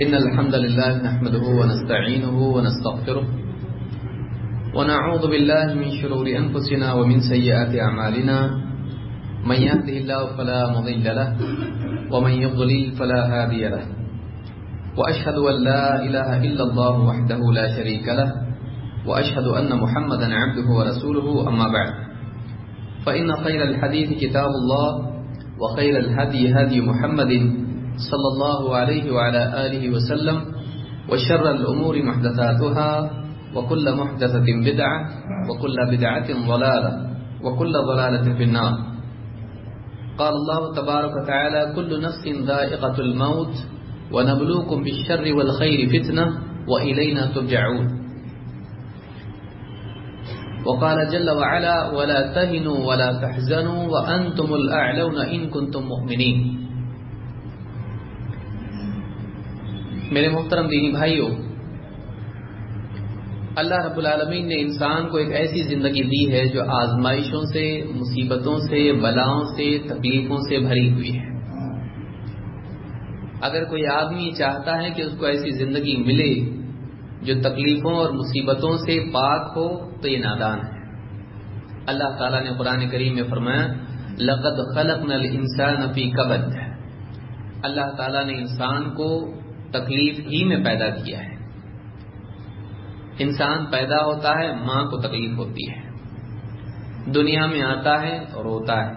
إن الحمد لله نحمده ونستعينه ونستغفره ونعوذ بالله من شرور أنفسنا ومن سيئات أعمالنا من يهده الله فلا مضل له ومن يضلل فلا هادي له وأشهد أن لا إله إلا الله وحده لا شريك له وأشهد أن محمدا عبده ورسوله أما بعد فإن خير الحديث كتاب الله وخير الهدي هدي محمد صلى الله عليه وعلى آله وسلم وشر الأمور محدثاتها وكل محدثة بدعة وكل بدعة ضلالة وكل ضلالة في النار. قال الله تبارك وتعالى: كل نفس ذائقة الموت ونبلوكم بالشر والخير فتنة وإلينا ترجعون. وقال جل وعلا: ولا تهنوا ولا تحزنوا وأنتم الأعلون إن كنتم مؤمنين. میرے محترم دینی بھائیوں، اللہ رب العالمین نے انسان کو ایک ایسی زندگی دی ہے جو آزمائشوں سے، مصیبتوں سے، بلاؤں سے، تکلیفوں سے بھری ہوئی ہے۔ اگر کوئی آدمی چاہتا ہے کہ اس کو ایسی زندگی ملے جو تکلیفوں اور مصیبتوں سے پاک ہو تو یہ نادان ہے۔ اللہ تعالیٰ نے قرآن کریم میں فرمایا: لَقَدْ خَلَقْنَا الْإِنسَانَ فِي كَبَدٍ۔ اللہ تعالیٰ نے انسان کو تکلیف ہی میں پیدا کیا ہے۔ انسان پیدا ہوتا ہے، ماں کو تکلیف ہوتی ہے، دنیا میں آتا ہے اور روتا ہے،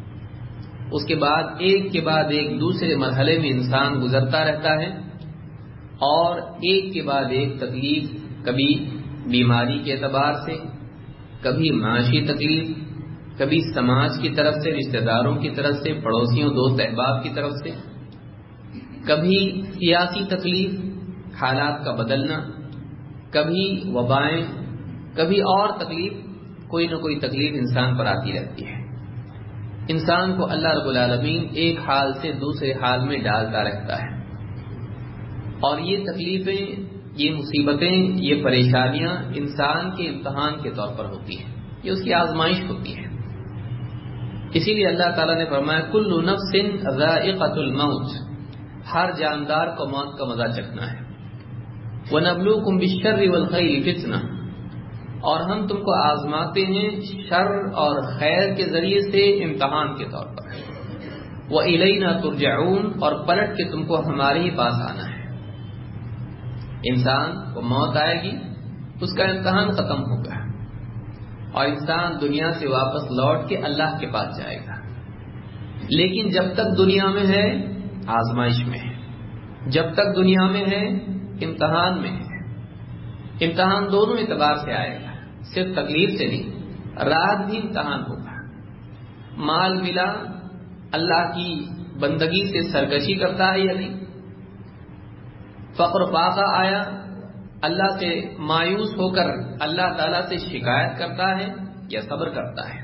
اس کے بعد ایک کے بعد ایک دوسرے مرحلے میں انسان گزرتا رہتا ہے، اور ایک کے بعد ایک تکلیف، کبھی بیماری کے اعتبار سے، کبھی معاشی تکلیف، کبھی سماج کی طرف سے، رشتہ داروں کی طرف سے، پڑوسیوں، دوست احباب کی طرف سے، کبھی سیاسی تکلیف، حالات کا بدلنا، کبھی وبائیں، کبھی اور تکلیف، کوئی نہ کوئی تکلیف انسان پر آتی رہتی ہے۔ انسان کو اللہ رب العالمین ایک حال سے دوسرے حال میں ڈالتا رہتا ہے، اور یہ تکلیفیں، یہ مصیبتیں، یہ پریشانیاں انسان کے امتحان کے طور پر ہوتی ہیں، یہ اس کی آزمائش ہوتی ہے۔ اسی لیے اللہ تعالیٰ نے فرمایا: کل نفس ذائقۃ الموت، ہر جاندار کو موت کا مزہ چکھنا ہے۔ وَنَبْلُوكُمْ بِالشَّرِّ وَالْخَيْرِ فِتْنَةً، اور ہم تم کو آزماتے ہیں شر اور خیر کے ذریعے سے امتحان کے طور پر۔ وَإِلَيْنَا تُرْجَعُونَ، اور پلٹ کے تم کو ہمارے ہی پاس آنا ہے۔ انسان کو موت آئے گی، اس کا امتحان ختم ہوگا، اور انسان دنیا سے واپس لوٹ کے اللہ کے پاس جائے گا۔ لیکن جب تک دنیا میں ہے، آزمائش میں ہے، جب تک دنیا میں ہے، امتحان میں ہے۔ امتحان دونوں اعتبار سے آئے گا، صرف تکلیف سے نہیں، راحت بھی امتحان ہوگا۔ مال ملا، اللہ کی بندگی سے سرکشی کرتا ہے یا نہیں؟ فقر فاقہ آیا، اللہ سے مایوس ہو کر اللہ تعالیٰ سے شکایت کرتا ہے یا صبر کرتا ہے؟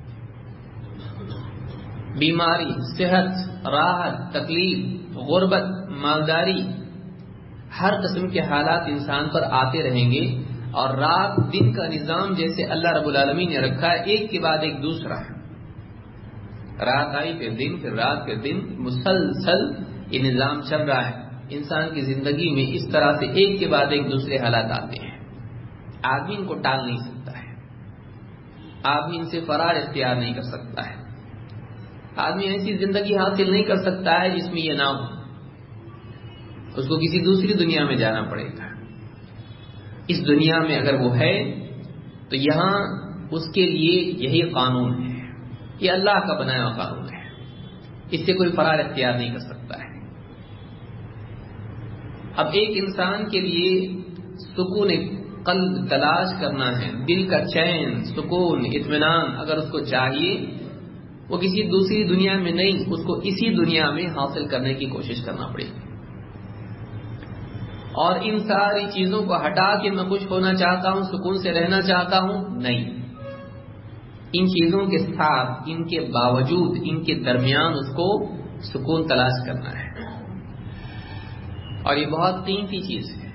بیماری، صحت، راحت، تکلیف، غربت، مالداری، ہر قسم کے حالات انسان پر آتے رہیں گے، اور رات دن کا نظام جیسے اللہ رب العالمین نے رکھا ہے، ایک کے بعد ایک دوسرا ہے۔ رات آئی پھر دن، پھر رات پھر دن، مسلسل یہ نظام چل رہا ہے۔ انسان کی زندگی میں اس طرح سے ایک کے بعد ایک دوسرے حالات آتے ہیں، آدمی ان کو ٹال نہیں سکتا ہے، آدمی ان سے فرار اختیار نہیں کر سکتا ہے، آدمی ایسی زندگی حاصل نہیں کر سکتا ہے جس میں یہ نہ ہو، اس کو کسی دوسری دنیا میں جانا پڑے گا۔ اس دنیا میں اگر وہ ہے تو یہاں اس کے لیے یہی قانون ہے، یہ اللہ کا بنایا ہوا قانون ہے، اس سے کوئی فرار اختیار نہیں کر سکتا ہے۔ اب ایک انسان کے لیے سکون قلب تلاش کرنا ہے، دل کا چین، سکون، اطمینان اگر اس کو چاہیے، وہ کسی دوسری دنیا میں نہیں، اس کو اسی دنیا میں حاصل کرنے کی کوشش کرنا پڑے گی۔ اور ان ساری چیزوں کو ہٹا کے میں خوش ہونا چاہتا ہوں، سکون سے رہنا چاہتا ہوں، نہیں، ان چیزوں کے ساتھ، ان کے باوجود، ان کے درمیان اس کو سکون تلاش کرنا ہے، اور یہ بہت قیمتی چیز ہے،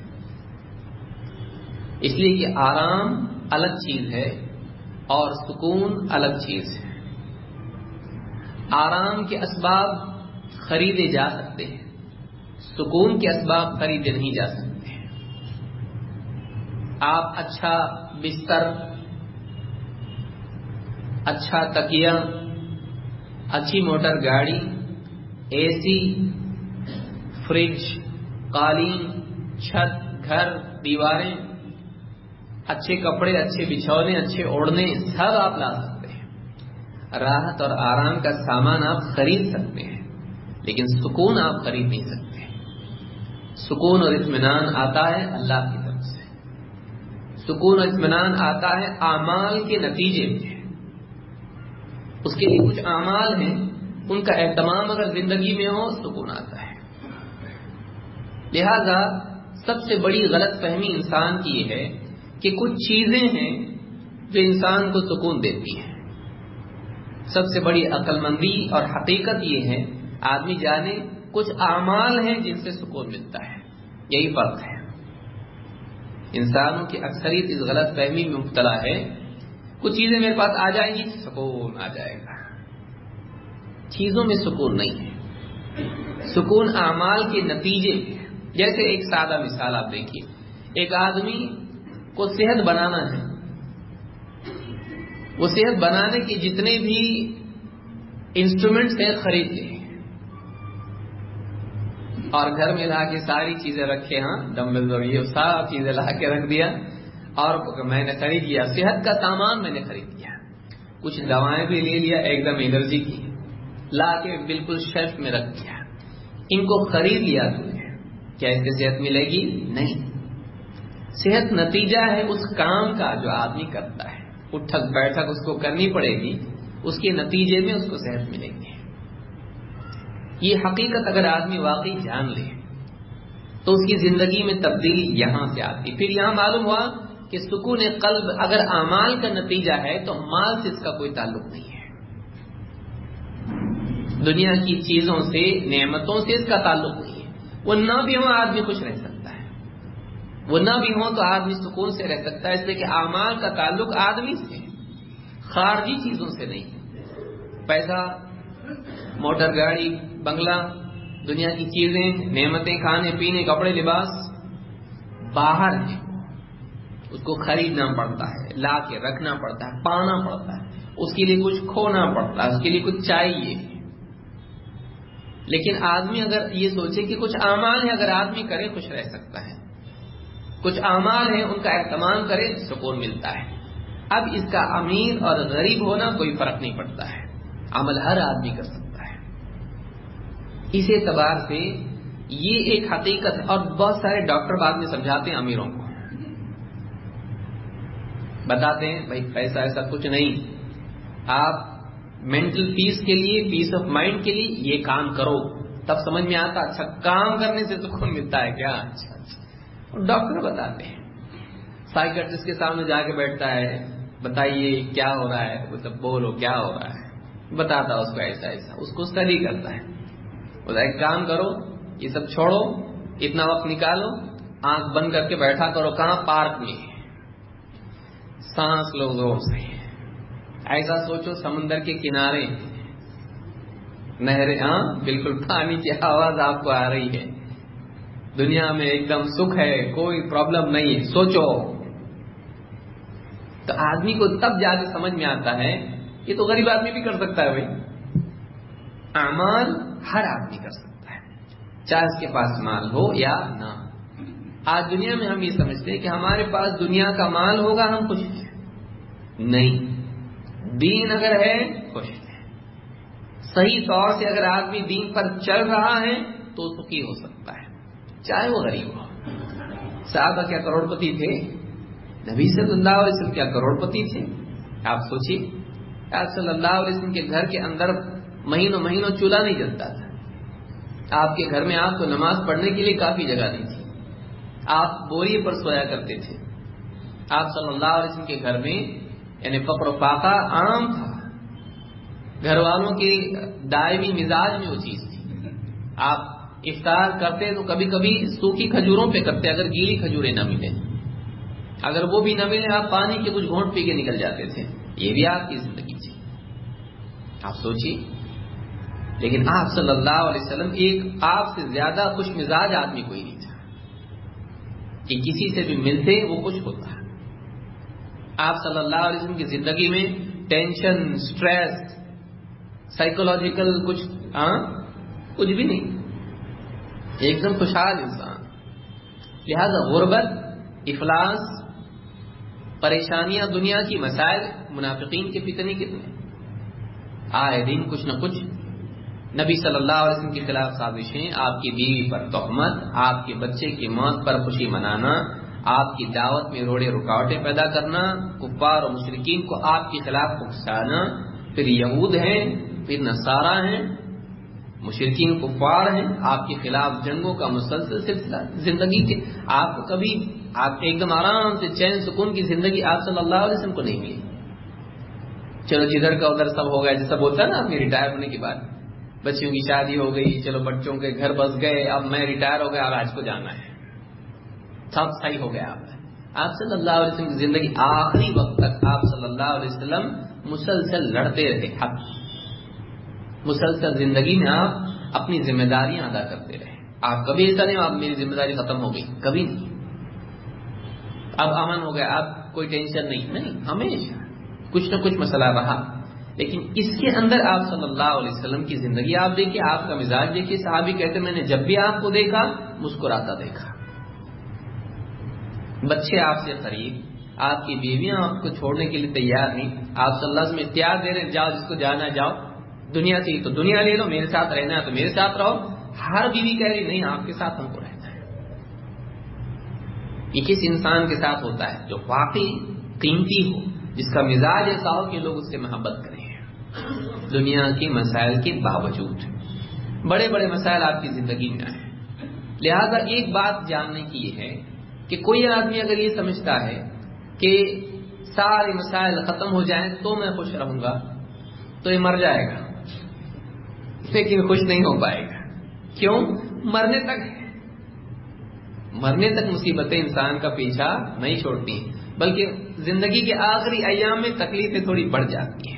اس لیے کہ آرام الگ چیز ہے اور سکون الگ چیز ہے۔ آرام کے اسباب خریدے جا سکتے ہیں، سکون کے اسباب خریدے نہیں جا سکتے. آپ اچھا بستر، اچھا تکیہ، اچھی موٹر گاڑی، اے سی، فریج، قالین، چھت، گھر، دیواریں، اچھے کپڑے، اچھے بچھونے، اچھے اوڑھنے، سب آپ لا سکتے ہیں. راحت اور آرام کا سامان آپ خرید سکتے ہیں، لیکن سکون آپ خرید نہیں سکتے. سکون اور اطمینان آتا ہے اللہ کی طرف سے. سکون اور اطمینان آتا ہے اعمال کے نتیجے میں. اس کے لیے کچھ اعمال ہیں، ان کا اہتمام اگر زندگی میں ہو سکون آتا ہے. لہذا سب سے بڑی غلط فہمی انسان کی یہ ہے کہ کچھ چیزیں ہیں جو انسان کو سکون دیتی ہیں. سب سے بڑی عقل مندی اور حقیقت یہ ہے آدمی جانے کچھ اعمال ہیں جن سے سکون ملتا ہے. یہی فرق ہے. انسانوں کی اکثریت اس غلط فہمی میں مبتلا ہے، کچھ چیزیں میرے پاس آ جائیں گی سکون آ جائے گا. چیزوں میں سکون نہیں ہے، سکون اعمال کے نتیجے میں. جیسے ایک سادہ مثال آپ دیکھیے، ایک آدمی کو صحت بنانا ہے، وہ صحت بنانے کے جتنے بھی انسٹرومنٹس ہیں خرید لے اور گھر میں لا کے ساری چیزیں رکھے. ہاں ڈمبل اور یہ سب چیزیں لا کے رکھ دیا اور میں نے خرید لیا، صحت کا سامان میں نے خرید لیا. کچھ دوائیں بھی لے لیا ایک دم انرجی کی، لا کے بالکل شیلف میں رکھ دیا. ان کو خرید لیا تو کیا اس سے صحت ملے گی؟ نہیں. صحت نتیجہ ہے اس کام کا جو آدمی کرتا ہے. اٹھک بیٹھک اس کو کرنی پڑے گی، اس کے نتیجے میں اس کو صحت ملے گی. یہ حقیقت اگر آدمی واقعی جان لے تو اس کی زندگی میں تبدیلی یہاں سے آتی. پھر یہاں معلوم ہوا کہ سکون قلب اگر اعمال کا نتیجہ ہے تو مال سے اس کا کوئی تعلق نہیں ہے. دنیا کی چیزوں سے، نعمتوں سے اس کا تعلق نہیں ہے. وہ نہ بھی ہوں آدمی خوش رہ سکتا ہے، وہ نہ بھی ہوں تو آدمی سکون سے رہ سکتا ہے. اس لیے کہ اعمال کا تعلق آدمی سے، خارجی چیزوں سے نہیں. پیسہ، موٹر گاڑی، بنگلہ، دنیا کی چیزیں، نعمتیں، کھانے پینے، کپڑے، لباس باہر ہیں. اس کو خریدنا پڑتا ہے، لا کے رکھنا پڑتا ہے، پانا پڑتا ہے، اس کے لیے کچھ کھونا پڑتا ہے، اس کے لیے کچھ چاہیے. لیکن آدمی اگر یہ سوچے کہ کچھ اعمال ہیں اگر آدمی کرے خوش رہ سکتا ہے، کچھ اعمال ہیں ان کا اہتمام کرے سکون ملتا ہے. اب اس کا امیر اور غریب ہونا کوئی فرق نہیں پڑتا ہے، عمل ہر آدمی کر سکتا ہے. اس اعتبار سے یہ ایک حقیقت ہے. اور بہت سارے ڈاکٹر بعد میں سمجھاتے ہیں امیروں کو، بتاتے ہیں بھائی پیسہ ایسا کچھ نہیں، آپ مینٹل پیس کے لیے، پیس آف مائنڈ کے لیے یہ کام کرو، تب سمجھ میں آتا اچھا کام کرنے سے سکون ملتا ہے کیا. اچھا ڈاکٹر بتاتے ہیں. سائیکٹرسٹ کے سامنے جا کے بیٹھتا ہے، بتائیے کیا ہو رہا ہے، مطلب بولو کیا ہو رہا ہے، بتاتا اس کو ایسا ایسا، اس کو اسٹڈی کرتا ہے. بولا ایک کام کرو، یہ سب چھوڑو، اتنا وقت نکالو، آنکھ بند کر کے بیٹھا کرو. کہاں؟ پارک میں. سانس لو زور سے، ایسا سوچو سمندر کے کنارے، نہریں، ہاں بالکل پانی کی آواز آپ کو آ رہی ہے، دنیا میں ایک دم سکھ ہے، کوئی پرابلم نہیں ہے، سوچو. تو آدمی کو تب جا کے سمجھ میں آتا ہے یہ تو غریب آدمی بھی کر سکتا ہے. بھائی اعمال ہر آدمی کر سکتا ہے، چاہے اس کے پاس مال ہو یا نہ. آج دنیا میں ہم یہ سمجھتے ہیں کہ ہمارے پاس دنیا کا مال ہوگا ہم خوش ہیں. نہیں، دین اگر ہے خوش ہے. صحیح طور سے اگر آدمی دین پر چل رہا ہے تو سکھی ہو سکتا ہے، چاہے وہ غریب ہو. صحابہ کیا کروڑ پتی تھے؟ نبی صلی اللہ علیہ وسلم کیا کروڑ پتی تھے؟ آپ سوچیے، آپ صلی اللہ علیہ وسلم کے گھر کے اندر مہینوں مہینوں چولہا نہیں جلتا تھا. آپ کے گھر میں آپ کو نماز پڑھنے کے لیے کافی جگہ نہیں تھی، آپ بوری پر سویا کرتے تھے. آپ صلی اللہ علیہ وسلم کے گھر میں یعنی فقر و فاقہ عام تھا، گھر والوں کے دائمی مزاج میں وہ چیز تھی. آپ افطار کرتے تو کبھی کبھی سوکھی کھجوروں پہ کرتے اگر گیلی کھجوریں نہ ملیں، اگر وہ بھی نہ ملے آپ پانی کے کچھ گھونٹ پی کے نکل جاتے تھے. یہ بھی آپ کی زندگی تھی. آپ سوچیے لیکن آپ صلی اللہ علیہ وسلم ایک آپ سے زیادہ خوش مزاج آدمی کوئی نہیں تھا کہ کسی سے بھی ملتے وہ خوش ہوتا. آپ صلی اللہ علیہ وسلم کی زندگی میں ٹینشن، سٹریس، سائیکولوجیکل کچھ بھی نہیں، ایک دم خوشحال انسان. لہذا غربت، افلاس، پریشانیاں، دنیا کی مسائل، منافقین کے فتنے کتنے، آئے دن کچھ نہ کچھ. نبی صلی اللہ علیہ وسلم کے خلاف سازشیں، آپ کی بیوی پر تہمت، آپ کے بچے کی موت پر خوشی منانا، آپ کی دعوت میں روڑے رکاوٹیں پیدا کرنا، کفار اور مشرکین کو آپ کے خلاف اکسانا. پھر یہود ہیں، پھر نصارہ ہیں، مشرکین کفار ہیں، آپ کے خلاف جنگوں کا مسلسل سلسلہ. زندگی کے آپ کو کبھی آپ ایک دم آرام سے چین سکون کی زندگی آپ صلی اللہ علیہ وسلم کو نہیں ملی. چلو جدھر کا ادھر سب ہو گیا، جیسا بولتا ہے نا اپنی ریٹائر ہونے کے بعد، بچیوں کی شادی ہو گئی، چلو بچوں کے گھر بس گئے، اب میں ریٹائر ہو گیا، اب آج کو جانا ہے، سب صحیح ہو گیا. آپ صلی اللہ علیہ وسلم کی زندگی آخری وقت تک آپ صلی اللہ علیہ وسلم مسلسل لڑتے رہے حق، مسلسل زندگی میں آپ اپنی ذمہ داریاں ادا کرتے رہے. آپ کبھی ایسا نہیں آپ میری ذمہ داری ختم ہو گئی، کبھی نہیں، اب امن ہو گیا، اب کوئی ٹینشن نہیں، ہمیشہ کچھ نہ کچھ مسئلہ رہا. لیکن اس کے اندر آپ صلی اللہ علیہ وسلم کی زندگی آپ دیکھیے، آپ کا مزاج دیکھیے. صحابی کہتے میں نے جب بھی آپ کو دیکھا مسکراتا دیکھا. بچے آپ سے قریب، آپ کی بیویاں آپ کو چھوڑنے کے لیے تیار نہیں. آپ صلی اللہ علیہ وسلم اختیار دے رہے جاؤ جس کو جانا جاؤ، دنیا چاہیے تو دنیا لے لو، میرے ساتھ رہنا ہے تو میرے ساتھ رہو. ہر بیوی کہہ رہی نہیں آپ کے ساتھ ہم کو رہنا ہے. یہ کس انسان کے ساتھ ہوتا ہے جو واقعی قیمتی ہو، جس کا مزاج ایسا ہو کہ لوگ اس سے محبت کریں. دنیا کے مسائل کے باوجود بڑے بڑے مسائل آپ کی زندگی میں آئے. لہذا ایک بات جاننے کی یہ ہے کہ کوئی آدمی اگر یہ سمجھتا ہے کہ سارے مسائل ختم ہو جائیں تو میں خوش رہوں گا تو یہ مر جائے گا، لیکن خوش نہیں ہو پائے گا. کیوں؟ مرنے تک مصیبتیں انسان کا پیچھا نہیں چھوڑتی، بلکہ زندگی کے آخری ایام میں تکلیفیں تھوڑی بڑھ جاتی ہیں.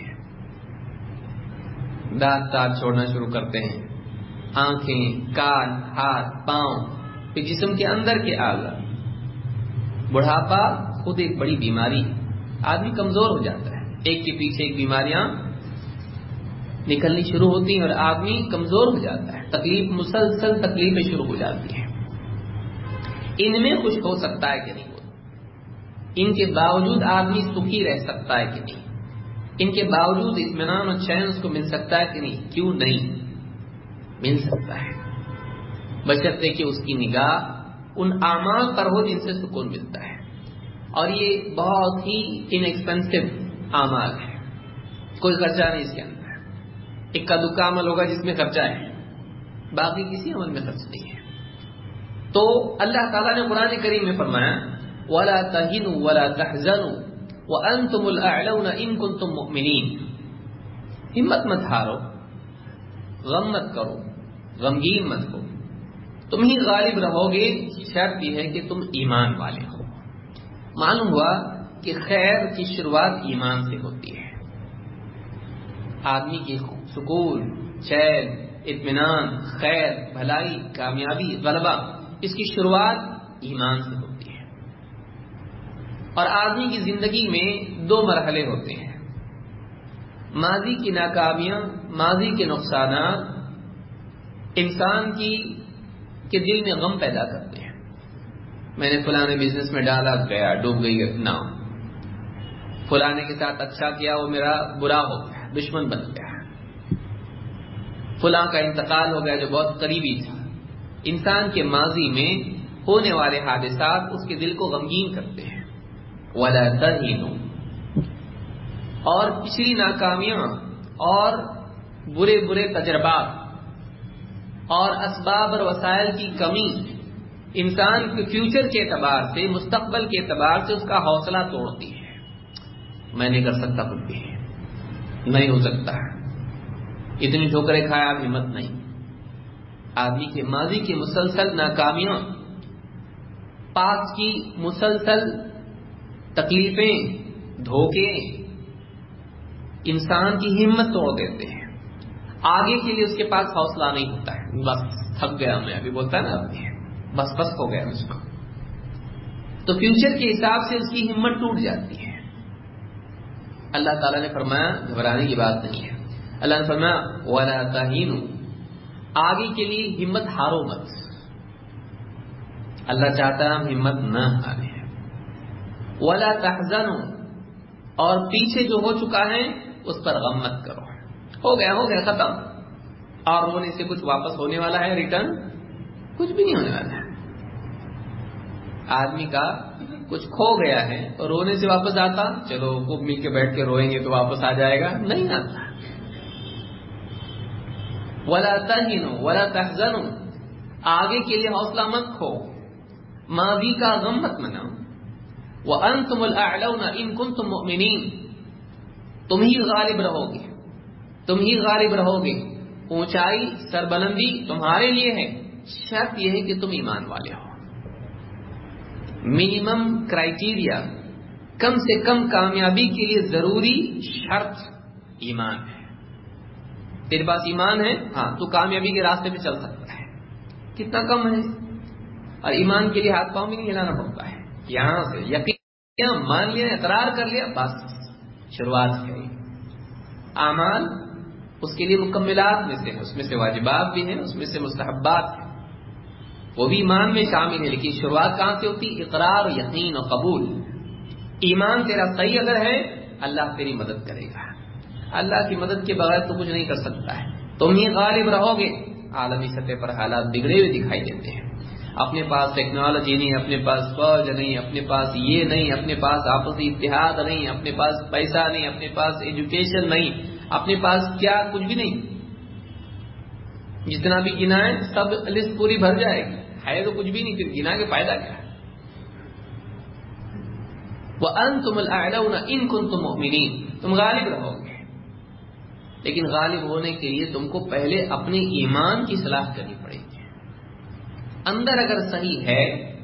دانت چھوڑنا شروع کرتے ہیں، آنکھیں، کان، ہاتھ، پاؤں، پھر جسم کے اندر کے اعضاء. بڑھاپا خود ایک بڑی بیماری، آدمی کمزور ہو جاتا ہے، ایک کے پیچھے ایک بیماریاں نکلنی شروع ہوتی ہیں اور آدمی کمزور ہو جاتا ہے. تکلیف، مسلسل تکلیفیں شروع ہو جاتی ہیں. ان میں خوش ہو سکتا ہے کہ نہیں ہو، ان کے باوجود آدمی سکھی رہ سکتا ہے کہ نہیں، ان کے باوجود اطمینان اور چین اس کو مل سکتا ہے کہ نہیں؟ کیوں نہیں مل سکتا ہے، بشرطے کہ اس کی نگاہ ان اعمال پر ہو جن سے سکون ملتا ہے. اور یہ بہت ہی انیکسپینسو اعمال ہے، کوئی خرچہ نہیں اس کے اندر. اکا دکا عمل ہوگا جس میں خرچہ ہے، باقی کسی عمل میں خرچ نہیں ہے. تو اللہ تعالیٰ نے قرآن کریم میں فرمایا وَلَا تَهِنُوا وَلَا تَحْزَنُوا وَأَنْتُمُ الْأَعْلَوْنَ إِن كُنتُم مُؤْمِنِينَ. ہمت مت ہارو، غم مت کرو، غمگین مت ہو، تم ہی غالب رہو گے، شرط یہ ہے کہ تم ایمان والے ہو. معلوم ہوا کہ خیر کی شروعات ایمان سے ہوتی ہے. آدمی کی سکون، چین، اطمینان، خیر، بھلائی، کامیابی، غلبہ، اس کی شروعات ایمان سے ہوتی ہے. اور آدمی کی زندگی میں دو مرحلے ہوتے ہیں، ماضی کی ناکامیاں، ماضی کے نقصانات انسان کے دل میں غم پیدا کرتے ہیں. میں نے فلانے بزنس میں ڈالا، گیا، ڈوب گئی ناؤ. فلانے کے ساتھ اچھا کیا، وہ میرا برا ہو گیا، دشمن بن گیا. فلاں کا انتقال ہو گیا جو بہت قریبی تھا. انسان کے ماضی میں ہونے والے حادثات اس کے دل کو غمگین کرتے ہیں. وَلَا تَهِنُوا، اور پچھلی ناکامیاں اور برے برے تجربات اور اسباب اور وسائل کی کمی انسان کے فیوچر کے اعتبار سے، مستقبل کے اعتبار سے اس کا حوصلہ توڑتی ہے. میں نہیں کر سکتا، کچھ بھی نہیں ہو سکتا، اتنی ٹھوکریں کھایا، اب ہمت نہیں. آدمی کے ماضی کی مسلسل ناکامیاں، پاس کی مسلسل تکلیفیں، دھوکے انسان کی ہمت توڑ دیتے ہیں. آگے کے لیے اس کے پاس حوصلہ نہیں ہوتا ہے، بس تھک گیا میں، ابھی بولتا ہے نا بس ہو گیا مجھ کو، تو فیوچر کے حساب سے اس کی ہمت ٹوٹ جاتی ہے۔ اللہ تعالیٰ نے فرمایا گھبرانے کی بات نہیں ہے، اللہ نے فرمایا وَلَا تَهِنُوا، آگے کے لیے ہمت ہارو مت، اللہ چاہتا ہے ہم ہمت نہ ہاریں۔ وَلَا تَحْزَنُوا، اور پیچھے جو ہو چکا ہے اس پر غم مت کرو، ہو گیا ختم، اور رونے سے کچھ واپس ہونے والا ہے؟ ریٹرن کچھ بھی نہیں ہونے والا ہے۔ آدمی کا کچھ کھو گیا ہے اور رونے سے واپس آتا، چلو خوب مل کے بیٹھ کے روئیں گے تو واپس آ جائے گا، نہیں آتا۔ وَلَا تَهِنُوا وَلَا تَحْزَنُوا، آگے کے لیے حوصلہ مت کھو، ماضی کا غم مت مناؤ۔ وَأَنْتُمُ الْأَعْلَوْنَ إِن كُنتُم مُؤْمِنِينَ، تم ہی غالب رہو گے، اونچائی سربلندی تمہارے لیے ہے، شرط یہ ہے کہ تم ایمان والے ہو۔ منیمم کرائیٹیریا، کم سے کم کامیابی کے لیے ضروری شرط ایمان ہے۔ تیرے پاس ایمان ہے، ہاں تو کامیابی کے راستے پہ چل سکتا ہے، کتنا کم ہے، اور ایمان کے لیے ہاتھ پاؤں بھی نہیں ہلانا پڑتا ہے، یہاں سے یقین مان لیا، اقرار کر لیا، بس شروعات ہے۔ اعمال اس کے لیے مکملات میں سے، اس میں سے واجبات بھی ہیں، اس میں سے مستحبات ہیں، وہ بھی ایمان میں شامل ہے، لیکن شروعات کہاں سے ہوتی؟ اقرار، یقین اور قبول۔ ایمان تیرا صحیح اگر ہے، اللہ تیری مدد کرے گا، اللہ کی مدد کے بغیر تو کچھ نہیں کر سکتا ہے، تم ہی غالب رہو گے۔ عالمی سطح پر حالات بگڑے ہوئے دکھائی دیتے ہیں، اپنے پاس ٹیکنالوجی نہیں، اپنے پاس فوج نہیں، اپنے پاس یہ نہیں، اپنے پاس آپسی اتحاد نہیں، اپنے پاس پیسہ نہیں، اپنے پاس ایجوکیشن نہیں، اپنے پاس کیا کچھ بھی نہیں، جتنا بھی گنا ہے سب لسٹ پوری بھر جائے گی، ہے تو کچھ بھی نہیں، پھر گنا کے فائدہ کیا ہے؟ وَأَنْتُمُ الْأَعْلَوْنَ إِن كُنتُم مُؤْمِنِينَ، تم غالب رہو گے، لیکن غالب ہونے کے لیے تم کو پہلے اپنے ایمان کی اصلاح کرنی پڑے گی۔ اندر اگر صحیح ہے،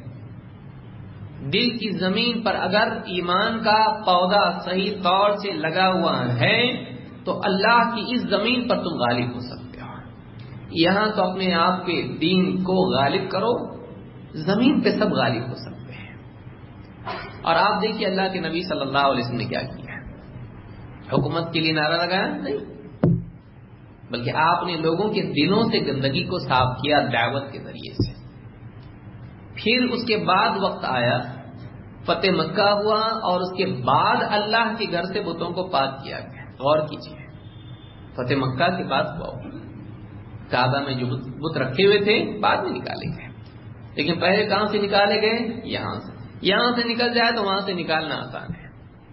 دل کی زمین پر اگر ایمان کا پودا صحیح طور سے لگا ہوا ہے تو اللہ کی اس زمین پر تم غالب ہو سکتے ہو۔ یہاں تو اپنے آپ کے دین کو غالب کرو، زمین پہ سب غالب ہو سکتے ہیں۔ اور آپ دیکھیے اللہ کے نبی صلی اللہ علیہ وسلم نے کیا کیا، حکومت کے لیے نعرہ لگایا نہیں، بلکہ آپ نے لوگوں کے دلوں سے گندگی کو صاف کیا دعوت کے ذریعے سے۔ پھر اس کے بعد وقت آیا، فتح مکہ ہوا، اور اس کے بعد اللہ کے گھر سے بتوں کو پاک کیا گیا۔ غور کیجیے، فتح مکہ کے بعد ہوا، کعبہ میں جو بت رکھے ہوئے تھے بعد میں نکالے گئے، لیکن پہلے کہاں سے نکالے گئے؟ یہاں سے نکل جائے تو وہاں سے نکالنا آسان ہے،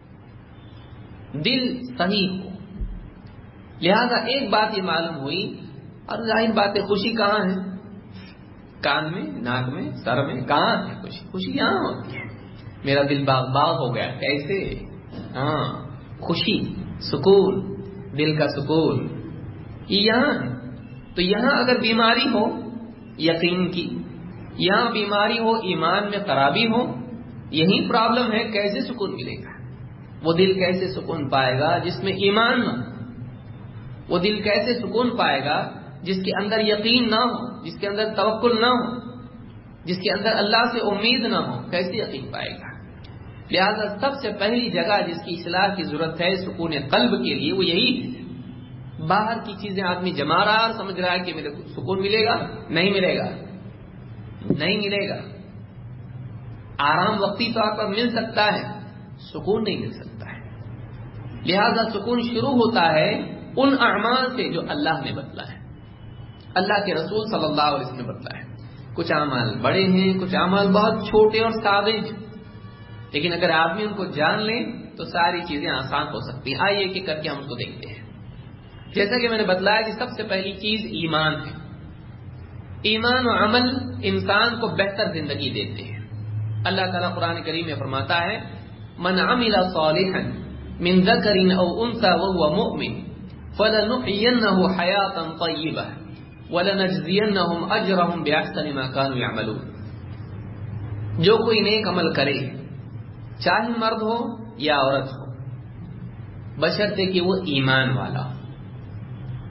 دل صحیح ہو۔ لہذا ایک بات یہ معلوم ہوئی، اور ظاہر بات ہے خوشی کہاں ہے؟ کان میں، ناک میں، سر میں، کہاں ہے خوشی یہاں ہوتی ہے۔ میرا دل باغ ہو گیا، کیسے؟ ہاں، خوشی، سکون، دل کا سکون یہ یہاں ہے۔ تو یہاں اگر بیماری ہو یقین کی، یہاں بیماری ہو ایمان میں خرابی ہو، یہی پرابلم ہے، کیسے سکون ملے گا؟ وہ دل کیسے سکون پائے گا جس میں ایمان نہ ہو؟ وہ دل کیسے سکون پائے گا جس کے اندر یقین نہ ہو، جس کے اندر توکل نہ ہو، جس کے اندر اللہ سے امید نہ ہو؟ کیسے یقین پائے گا؟ لہذا سب سے پہلی جگہ جس کی اصلاح کی ضرورت ہے سکون قلب کے لیے، وہ یہی ہے۔ باہر کی چیزیں آدمی جما رہا اور سمجھ رہا ہے کہ میرے کو سکون ملے گا، نہیں ملے گا، نہیں ملے گا۔ آرام وقتی طور پر مل سکتا ہے، سکون نہیں مل سکتا ہے۔ لہذا سکون شروع ہوتا ہے ان اعمال سے جو اللہ نے بتلایا ہے، اللہ کے رسول صلی اللہ علیہ وسلم نے بتلایا ہے۔ کچھ اعمال بڑے ہیں، کچھ اعمال بہت چھوٹے اور سادے ہیں، لیکن اگر آدمی ان کو جان لے تو ساری چیزیں آسان ہو سکتی ہیں۔ آئیے کہ کر کے ہم اس کو دیکھتے ہیں۔ جیسا کہ میں نے بتلایا کہ سب سے پہلی چیز ایمان ہے۔ ایمان و عمل انسان کو بہتر زندگی دیتے ہیں۔ اللہ تعالیٰ قرآن کریم میں فرماتا ہے من عمل صالحا من ذکر او انثى وهو مؤمن فلنحيينه حياة طیبة ولنجزینهم اجرهم باحسن ما كانوا يعملون۔ جو کوئی نیک عمل کرے، چاہے مرد ہو یا عورت ہو، بشرطے کہ وہ ایمان والا ہو،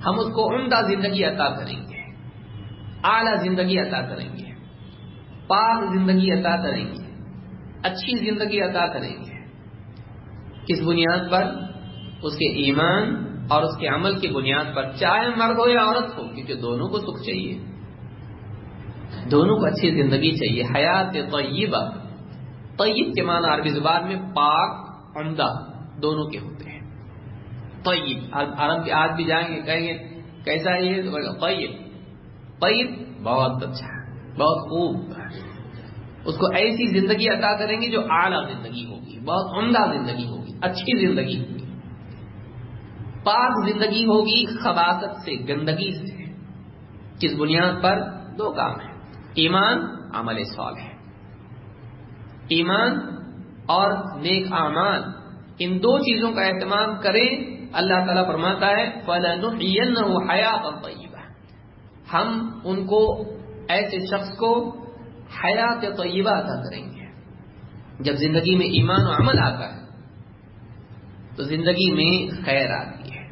ہم اس کو عمدہ زندگی عطا کریں گے، اعلیٰ زندگی عطا کریں گے، پاک زندگی عطا کریں گے، اچھی زندگی عطا کریں گے۔ کس بنیاد پر؟ اس کے ایمان اور اس کے عمل کی بنیاد پر، چاہے مرد ہو یا عورت ہو، کیونکہ دونوں کو سکھ چاہیے، دونوں کو اچھی زندگی چاہیے۔ حیات طیبہ، طیب کے معنی عربی زبان میں پاک، عمدہ دونوں کے ہوتے ہیں۔ طیب عرب کے آج بھی جائیں گے کہیں گے کیسا ہے یہ؟ طیب، طیب بہت اچھا، بہت خوب، اس کو ایسی زندگی عطا کریں گے جو اعلیٰ زندگی ہوگی، بہت عمدہ زندگی ہوگی، اچھی زندگی ہوگی۔ پاک زندگی ہوگی خباثت سے، گندگی سے۔ کس بنیاد پر؟ دو کام ہیں، ایمان، عمل صالح۔ ایمان اور نیک اعمال، ان دو چیزوں کا اہتمام کریں۔ اللہ تعالیٰ فرماتا ہے فَلَنُحْيِيَنَّهُ حَيَاةً طَيِّبَةً، ہم ان کو، ایسے شخص کو حیات طیبہ عطا کریں گے۔ جب زندگی میں ایمان و عمل آتا ہے تو زندگی میں خیر آتی ہے،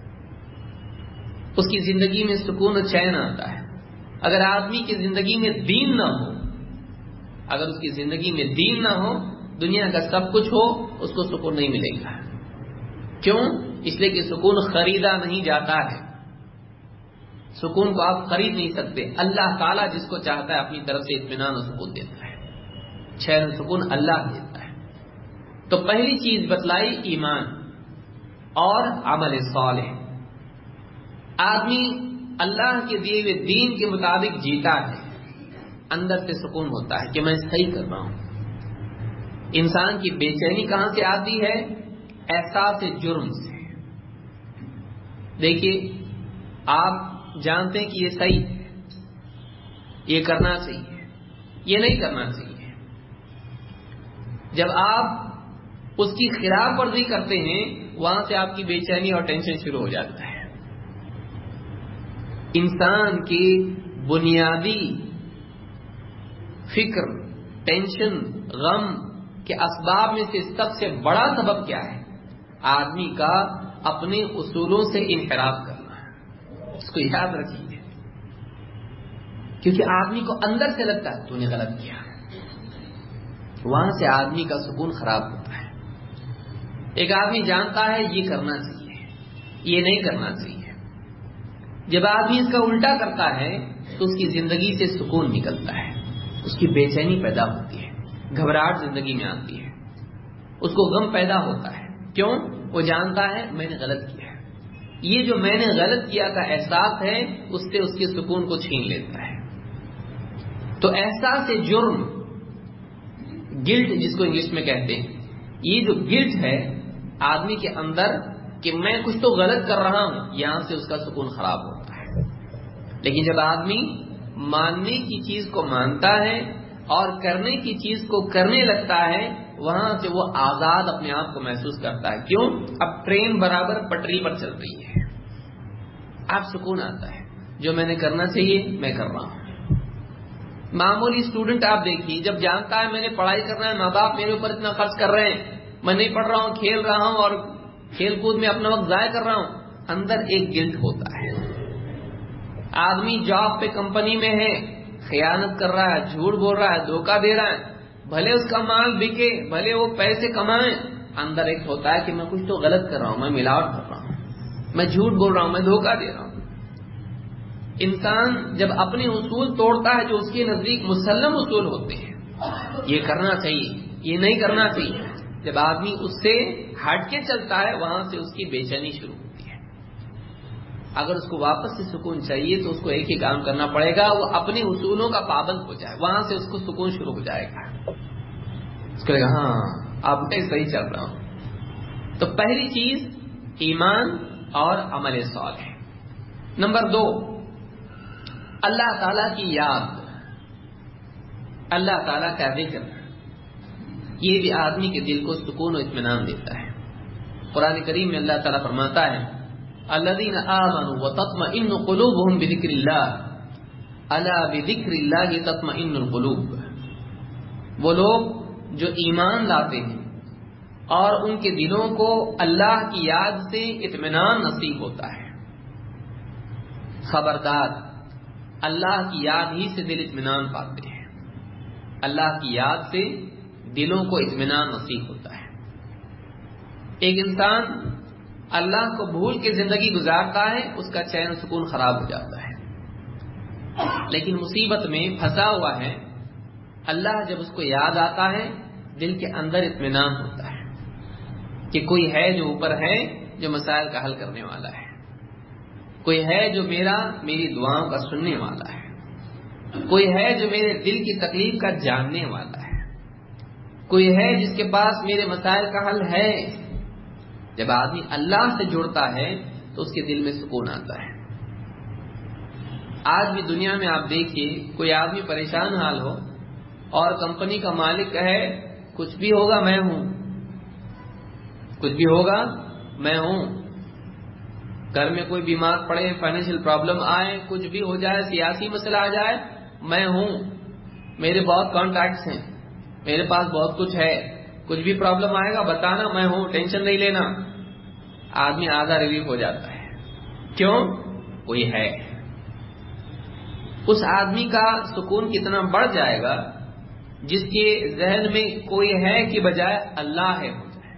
اس کی زندگی میں سکون و چین آتا ہے۔ اگر آدمی کی زندگی میں دین نہ ہو، اگر اس کی زندگی میں دین نہ ہو، دنیا کا سب کچھ ہو، اس کو سکون نہیں ملے گا۔ کیوں؟ اس لیے کہ سکون خریدا نہیں جاتا ہے، سکون کو آپ خرید نہیں سکتے۔ اللہ تعالیٰ جس کو چاہتا ہے اپنی طرف سے اطمینان و سکون دیتا ہے، چین و سکون اللہ دیتا ہے۔ تو پہلی چیز بتلائی ایمان اور عمل صالح۔ آدمی اللہ کے دیے ہوئے دین کے مطابق جیتا ہے، اندر سے سکون ہوتا ہے کہ میں صحیح کر رہا ہوں۔ انسان کی بے چینی کہاں سے آتی ہے؟ احساس جرم سے۔ دیکھیے، آپ جانتے ہیں کہ یہ صحیح ہے، یہ کرنا چاہیے، یہ نہیں کرنا چاہیے۔ جب آپ اس کی خلاف ورزی کرتے ہیں، وہاں سے آپ کی بے چینی اور ٹینشن شروع ہو جاتا ہے۔ انسان کی بنیادی فکر، ٹینشن، غم کے اسباب میں سے سب سے بڑا سبب کیا ہے؟ آدمی کا اپنے اصولوں سے انحراف کرنا ہے۔ اس کو یاد رکھیے، کیونکہ آدمی کو اندر سے لگتا ہے تو نے غلط کیا، وہاں سے آدمی کا سکون خراب ہوتا ہے۔ ایک آدمی جانتا ہے یہ کرنا چاہیے، یہ نہیں کرنا چاہیے، جب آدمی اس کا الٹا کرتا ہے تو اس کی زندگی سے سکون نکلتا ہے، اس کی بے چینی پیدا ہوتی ہے، گھبراہٹ زندگی میں آتی ہے، اس کو غم پیدا ہوتا ہے۔ کیوں؟ وہ جانتا ہے میں نے غلط کیا ہے۔ یہ جو میں نے غلط کیا کا احساس ہے، اس سے اس کے سکون کو چھین لیتا ہے۔ تو احساس جرم، گلٹ جس کو انگلش میں کہتے ہیں، یہ جو گلٹ ہے آدمی کے اندر کہ میں کچھ تو غلط کر رہا ہوں، یہاں سے اس کا سکون خراب ہوتا ہے۔ لیکن جب آدمی ماننے کی چیز کو مانتا ہے اور کرنے کی چیز کو کرنے لگتا ہے، وہاں سے وہ آزاد اپنے آپ کو محسوس کرتا ہے۔ کیوں؟ اب ٹرین برابر پٹری پر چل رہی ہے، اب سکون آتا ہے، جو میں نے کرنا چاہیے میں کر رہا ہوں۔ معمولی اسٹوڈنٹ آپ دیکھیے، جب جانتا ہے میں نے پڑھائی کرنا ہے، ماں باپ میرے اوپر اتنا خرچ کر رہے ہیں، میں نہیں پڑھ رہا ہوں، کھیل رہا ہوں اور کھیل کود میں اپنا وقت ضائع کر رہا ہوں، اندر ایک گلٹ ہوتا ہے۔ آدمی جاب پہ کمپنی میں ہے، خیانت کر رہا ہے، جھوٹ بول رہا ہے، دھوکہ دے رہا ہے، بھلے اس کا مال بکے، بھلے وہ پیسے کمائیں، اندر ایک ہوتا ہے کہ میں کچھ تو غلط کر رہا ہوں، میں ملاوٹ کر رہا ہوں، میں جھوٹ بول رہا ہوں، میں دھوکہ دے رہا ہوں۔ انسان جب اپنے اصول توڑتا ہے جو اس کے نزدیک مسلم اصول ہوتے ہیں، یہ کرنا چاہیے، یہ نہیں کرنا چاہیے، جب آدمی اس سے ہٹ کے چلتا ہے، وہاں سے اس کی بے چینی شروع ہوتی ہے۔ اگر اس کو واپس سے سکون چاہیے تو اس کو ایک ہی کام کرنا پڑے گا، وہ اپنے اصولوں کا پابند ہو جائے، وہاں سے اس کو سکون شروع ہو جائے گا۔ اس کو لگے گا ہاں اب میں صحیح چل رہا ہوں۔ تو پہلی چیز ایمان اور عمل صالح۔ نمبر 2، اللہ تعالیٰ کی یاد، اللہ تعالیٰ کا ذکر، یہ بھی آدمی کے دل کو سکون و اطمینان دیتا ہے۔ قرآن کریم میں اللہ تعالیٰ فرماتا ہے الذین آمنوا وتطمئن قلوبهم بذکر اللہ الا بذکر اللہ تطمئن القلوب، وہ لوگ جو ایمان لاتے ہیں اور ان کے دلوں کو اللہ کی یاد سے اطمینان نصیب ہوتا ہے۔ خبردار، اللہ کی یاد ہی سے دل اطمینان پاتے ہیں، اللہ کی یاد سے دلوں کو اطمینان نصیب ہوتا ہے۔ ایک انسان اللہ کو بھول کے زندگی گزارتا ہے، اس کا چین سکون خراب ہو جاتا ہے، لیکن مصیبت میں پھنسا ہوا ہے، اللہ جب اس کو یاد آتا ہے دل کے اندر اطمینان ہوتا ہے کہ کوئی ہے جو اوپر ہے، جو مسائل کا حل کرنے والا ہے، کوئی ہے جو میری دعاؤں کا سننے والا ہے، کوئی ہے جو میرے دل کی تکلیف کا جاننے والا ہے، کوئی ہے جس کے پاس میرے مسائل کا حل ہے۔ جب آدمی اللہ سے جڑتا ہے تو اس کے دل میں سکون آتا ہے۔ آج بھی دنیا میں آپ دیکھیے، کوئی آدمی پریشان حال ہو اور کمپنی کا مالک کہے کچھ بھی ہوگا میں ہوں، کچھ بھی ہوگا میں ہوں، گھر میں کوئی بیمار پڑے، فائنینشیل پرابلم آئے، کچھ بھی ہو جائے، سیاسی مسئلہ آ جائے، میں ہوں، میرے بہت کانٹیکٹس ہیں، میرے پاس بہت کچھ ہے، کچھ بھی پرابلم آئے گا بتانا، میں ہوں، ٹینشن نہیں لینا۔ آدمی آدھا ریلیف ہو جاتا ہے، کیوں؟ کوئی ہے۔ اس آدمی کا سکون کتنا بڑھ جائے گا جس کے ذہن میں کوئی ہے کی بجائے اللہ ہے ہو جائے،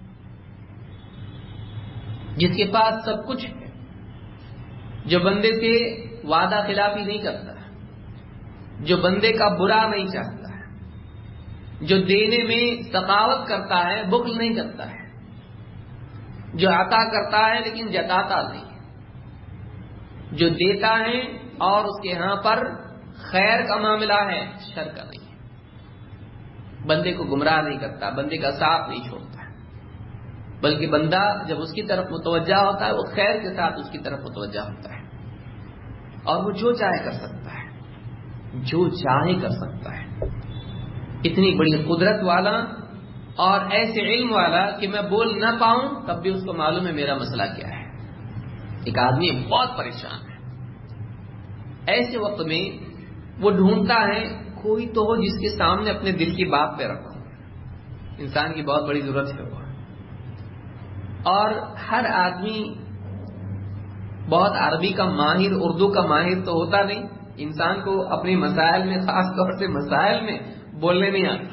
جس کے پاس سب کچھ ہے، جو بندے سے وعدہ خلافی نہیں کرتا، جو بندے کا برا نہیں چاہتا ہے، جو دینے میں سخاوت کرتا ہے، بخل نہیں کرتا ہے، جو عطا کرتا ہے لیکن جتاتا نہیں، جو دیتا ہے اور اس کے ہاں پر خیر کا معاملہ ہے، شر کا نہیں ہے، بندے کو گمراہ نہیں کرتا، بندے کا ساتھ نہیں چھوڑتا ہے، بلکہ بندہ جب اس کی طرف متوجہ ہوتا ہے وہ خیر کے ساتھ اس کی طرف متوجہ ہوتا ہے، اور وہ جو چاہے کر سکتا ہے، جو چاہے کر سکتا ہے۔ اتنی بڑی قدرت والا اور ایسے علم والا کہ میں بول نہ پاؤں تب بھی اس کو معلوم ہے میرا مسئلہ کیا ہے۔ ایک آدمی بہت پریشان ہے، ایسے وقت میں وہ ڈھونڈتا ہے کوئی تو ہو جس کے سامنے اپنے دل کی بات پہ رکھو، انسان کی بہت بڑی ضرورت ہے وہ، اور ہر آدمی بہت عربی کا ماہر، اردو کا ماہر تو ہوتا نہیں، انسان کو اپنی مسائل میں، خاص طور سے مسائل میں بولنے نہیں آتا۔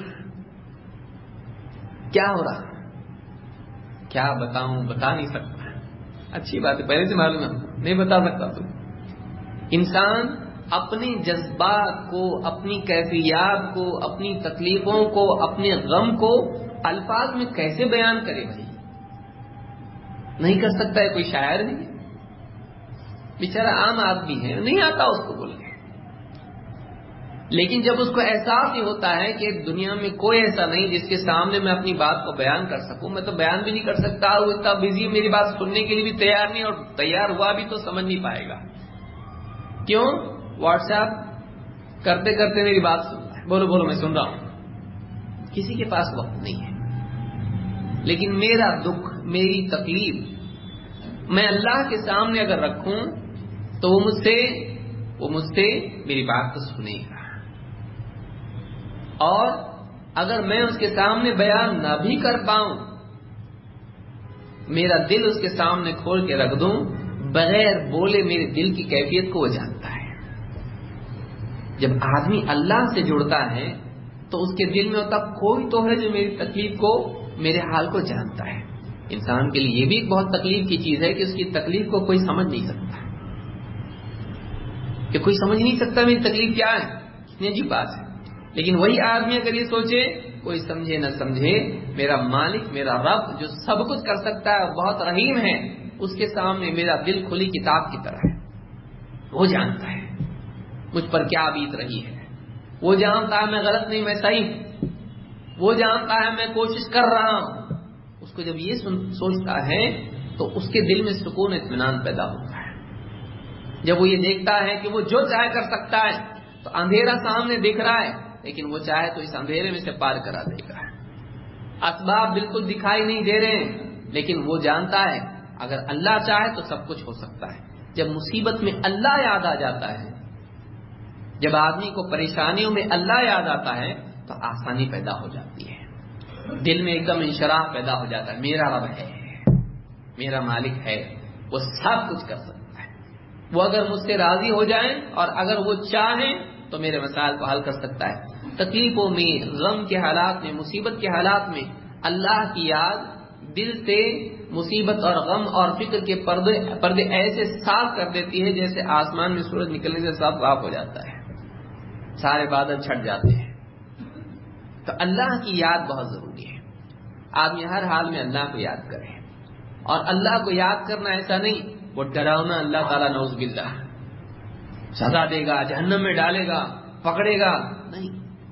کیا ہو رہا، کیا بتاؤں، بتا نہیں سکتا، اچھی بات ہے، پہلے سے معلوم ہے، نہیں بتا سکتا تو۔ انسان اپنے جذبات کو، اپنی کیفیات کو، اپنی تکلیفوں کو، اپنے غم کو الفاظ میں کیسے بیان کرے بھائی؟ نہیں کر سکتا ہے، کوئی شاعر نہیں، بیچارہ عام آدمی ہے، نہیں آتا اس کو بولنے۔ لیکن جب اس کو احساس ہی ہوتا ہے کہ دنیا میں کوئی ایسا نہیں جس کے سامنے میں اپنی بات کو بیان کر سکوں، میں تو بیان بھی نہیں کر سکتا، وہ اتنا بزی، میری بات سننے کے لیے بھی تیار نہیں، اور تیار ہوا بھی تو سمجھ نہیں پائے گا، کیوں؟ واٹس ایپ کرتے کرتے میری بات سن رہا ہے، بولو بولو میں سن رہا ہوں، کسی کے پاس وقت نہیں ہے۔ لیکن میرا دکھ، میری تکلیف میں اللہ کے سامنے اگر رکھوں تو وہ مجھ سے میری بات کو سنے گا، اور اگر میں اس کے سامنے بیان نہ بھی کر پاؤں، میرا دل اس کے سامنے کھول کے رکھ دوں، بغیر بولے میرے دل کی کیفیت کو وہ جانتا ہے۔ جب آدمی اللہ سے جڑتا ہے تو اس کے دل میں ہوتا کوئی تو ہے جو میری تکلیف کو، میرے حال کو جانتا ہے۔ انسان کے لیے یہ بھی ایک بہت تکلیف کی چیز ہے کہ اس کی تکلیف کو کوئی سمجھ نہیں سکتا، کہ کوئی سمجھ نہیں سکتا میری تکلیف کیا ہے، کتنی عجیب بات ہے۔ لیکن وہی آدمی اگر یہ سوچے کوئی سمجھے نہ سمجھے، میرا مالک، میرا رب جو سب کچھ کر سکتا ہے، بہت رحیم ہے، اس کے سامنے میرا دل کھلی کتاب کی طرح ہے، وہ جانتا ہے مجھ پر کیا بیت رہی ہے، وہ جانتا ہے میں غلط نہیں، میں صحیح ہوں، وہ جانتا ہے میں کوشش کر رہا ہوں۔ اس کو جب یہ سوچتا ہے تو اس کے دل میں سکون، اطمینان پیدا ہوتا ہے۔ جب وہ یہ دیکھتا ہے کہ وہ جو چاہے کر سکتا ہے، تو اندھیرا سامنے دکھ رہا ہے لیکن وہ چاہے تو اس اندھیرے میں سے پار کرا دے گا، اسباب بالکل دکھائی نہیں دے رہے ہیں لیکن وہ جانتا ہے اگر اللہ چاہے تو سب کچھ ہو سکتا ہے۔ جب مصیبت میں اللہ یاد آ جاتا ہے، جب آدمی کو پریشانیوں میں اللہ یاد آتا ہے تو آسانی پیدا ہو جاتی ہے، دل میں ایک دم انشراح پیدا ہو جاتا ہے، میرا رب ہے، میرا مالک ہے، وہ سب کچھ کر سکتا ہے، وہ اگر مجھ سے راضی ہو جائیں اور اگر وہ چاہیں تو میرے مسائل کو حل کر سکتا ہے۔ تکلیفوں میں، غم کے حالات میں، مصیبت کے حالات میں اللہ کی یاد دل سے مصیبت اور غم اور فکر کے پردے ایسے صاف کر دیتی ہے جیسے آسمان میں سورج نکلنے سے صاف ہو جاتا ہے، سارے بادل چھٹ جاتے ہیں۔ تو اللہ کی یاد بہت ضروری ہے، آدمی ہر حال میں اللہ کو یاد کرے، اور اللہ کو یاد کرنا ایسا نہیں وہ ڈراؤنا اللہ تعالیٰ نعوذ باللہ سزا دے گا، جہنم میں ڈالے گا، پکڑے گا، نہیں۔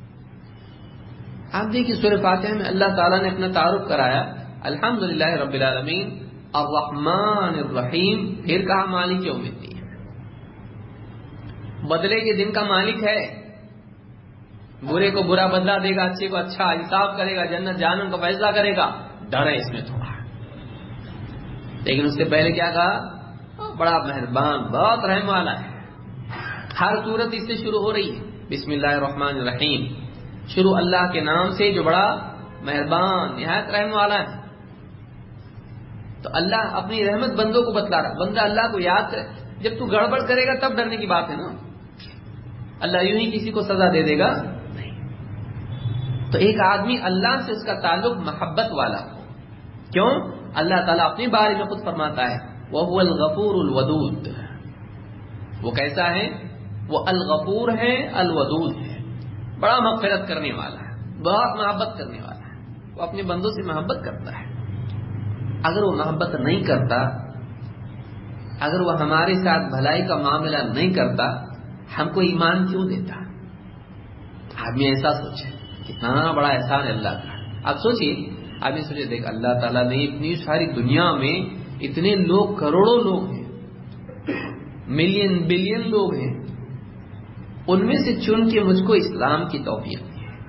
آپ دیکھیے سورہ فاتحہ میں اللہ تعالیٰ نے اپنا تعارف کرایا، الحمدللہ رب العالمین الرحمن الرحیم، پھر کہا مالک یوم الدین، بدلے کے دن کا مالک ہے، برے کو برا بدلہ دے گا، اچھے کو اچھا حساب کرے گا، جنت جہنم کا فیصلہ کرے گا، ڈر ہے اس میں تھوڑا۔ لیکن اس سے پہلے کیا کہا؟ بڑا مہربان، بہت رحم والا ہے۔ ہر صورت اس سے شروع ہو رہی ہے، بسم اللہ الرحمن الرحیم، شروع اللہ کے نام سے جو بڑا مہربان نہایت رحم والا ہے۔ تو اللہ اپنی رحمت بندوں کو بتلا رہا، بندہ اللہ کو یاد کرے۔ جب تو گڑبڑ کرے گا تب ڈرنے کی بات ہے نا، اللہ یوں ہی کسی کو سزا دے دے گا نہیں۔ تو ایک آدمی اللہ سے اس کا تعلق محبت والا ہو، کیوں؟ اللہ تعالیٰ اپنے بارے میں خود فرماتا ہے وَهُوَ الْغَفُورُ الْوَدُودُ، وہ کیسا ہے؟ وہ الغفور ہے، الودود ہے، بڑا مغفرت کرنے والا ہے، بہت محبت کرنے والا ہے، وہ اپنے بندوں سے محبت کرتا ہے۔ اگر وہ محبت نہیں کرتا، اگر وہ ہمارے ساتھ بھلائی کا معاملہ نہیں کرتا، ہم کو ایمان کیوں دیتا؟ آدمی ایسا سوچے کتنا بڑا احسان ہے اللہ کا۔ آپ سوچیے، آدمی سوچے دیکھ اللہ تعالیٰ نے اتنی ساری دنیا میں اتنے لوگ، کروڑوں لوگ ہیں، ملین بلین لوگ ہیں، ان میں سے چن کے مجھ کو اسلام کی توفیق دی ہے۔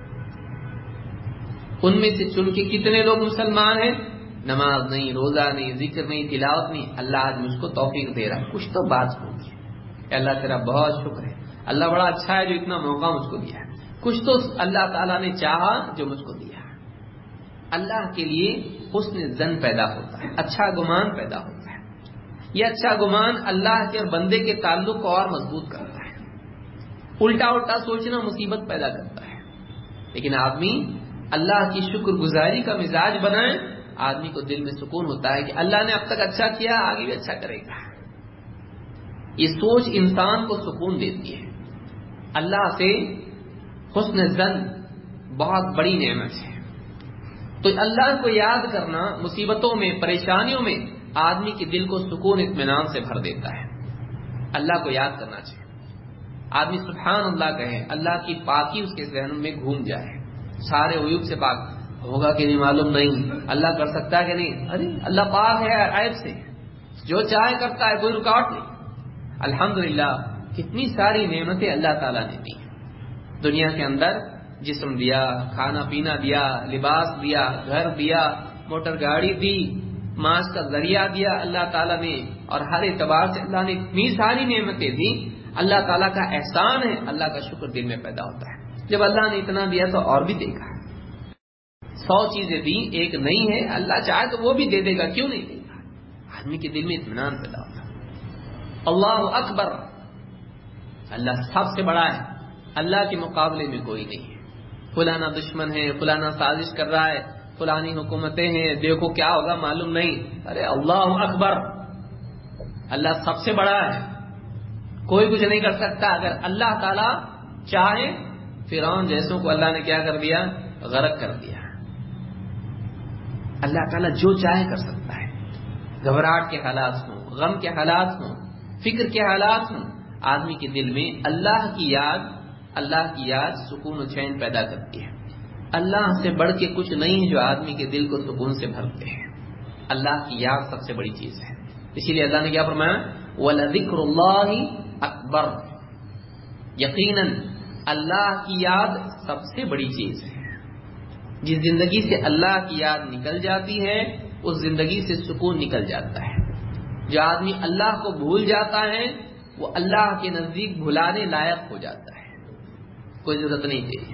ان میں سے چن کے کتنے لوگ مسلمان ہیں، نماز نہیں، روزہ نہیں، ذکر نہیں، تلاوت نہیں، اللہ آج مجھ کو توفیق دے رہا ہے۔ کچھ تو بات ہوگی کہ اللہ تیرا بہت شکر ہے، اللہ بڑا اچھا ہے جو اتنا موقع مجھ کو دیا ہے۔ کچھ تو اللہ تعالیٰ نے چاہا جو مجھ کو دیا ہے۔ اللہ کے لیے حسن ظن پیدا ہوتا ہے، اچھا گمان پیدا ہوتا ہے۔ یہ اچھا گمان اللہ کے اور بندے کے تعلق کو اور مضبوط کرتا ہے۔ الٹا الٹا سوچنا مصیبت پیدا کرتا ہے۔ لیکن آدمی اللہ کی شکر گزاری کا مزاج بنائے، آدمی کو دل میں سکون ہوتا ہے کہ اللہ نے اب تک اچھا کیا، آگے بھی اچھا کرے گا۔ یہ سوچ انسان کو سکون دیتی ہے۔ اللہ سے حسن ظن بہت بڑی نعمت ہے۔ تو اللہ کو یاد کرنا مصیبتوں میں، پریشانیوں میں آدمی کے دل کو سکون اطمینان سے بھر دیتا ہے۔ اللہ کو یاد کرنا چاہیے، آدمی سبحان اللہ کہے، اللہ کی پاکی اس کے ذہن میں گھوم جائے، سارے عیوب سے پاک ہوگا کہ نہیں معلوم نہیں، اللہ کر سکتا ہے کہ نہیں، ارے اللہ پاک ہے عیب سے، جو چاہے کرتا ہے، کوئی رکاوٹ نہیں۔ الحمدللہ کتنی ساری نعمتیں اللہ تعالیٰ نے دی دنیا کے اندر، جسم دیا، کھانا پینا دیا، لباس دیا، گھر دیا، موٹر گاڑی دی، معاش کا ذریعہ دیا اللہ تعالیٰ نے، اور ہر اعتبار سے اللہ نے اتنی ساری نعمتیں دی۔ اللہ تعالیٰ کا احسان ہے، اللہ کا شکر دل میں پیدا ہوتا ہے۔ جب اللہ نے اتنا دیا تو اور بھی دے گا۔ 100 چیزیں دی، ایک نہیں ہے، اللہ چاہے تو وہ بھی دے دے گا، کیوں نہیں دے گا؟ آدمی کے دل میں اطمینان پیدا ہوتا ہے۔ اللہ اکبر، اللہ سب سے بڑا ہے، اللہ کے مقابلے میں کوئی نہیں ہے۔ فلانا دشمن ہے، فلانا سازش کر رہا ہے، فلانی حکومتیں ہیں، دیکھو کیا ہوگا معلوم نہیں، ارے اللہ اکبر، اللہ سب سے بڑا ہے، کوئی کچھ نہیں کر سکتا۔ اگر اللہ تعالیٰ چاہے، فرعون جیسوں کو اللہ نے کیا کر دیا؟ غرق کر دیا۔ اللہ تعالیٰ جو چاہے کر سکتا ہے۔ گھبراہٹ کے حالات ہوں، غم کے حالات ہوں، فکر کے حالات ہوں، آدمی کے دل میں اللہ کی یاد سکون و چین پیدا کرتی ہے۔ اللہ سے بڑھ کے کچھ نہیں ہے جو آدمی کے دل کو سکون سے بھرتے ہیں۔ اللہ کی یاد سب سے بڑی چیز ہے۔ اسی لیے اللہ نے کیا فرمایا؟ وَلَذِكْرُ اللَّهِ اکبر، یقیناً اللہ کی یاد سب سے بڑی چیز ہے۔ جس زندگی سے اللہ کی یاد نکل جاتی ہے اس زندگی سے سکون نکل جاتا ہے۔ جو آدمی اللہ کو بھول جاتا ہے وہ اللہ کے نزدیک بھلانے لائق ہو جاتا ہے، کوئی ضرورت نہیں تھی۔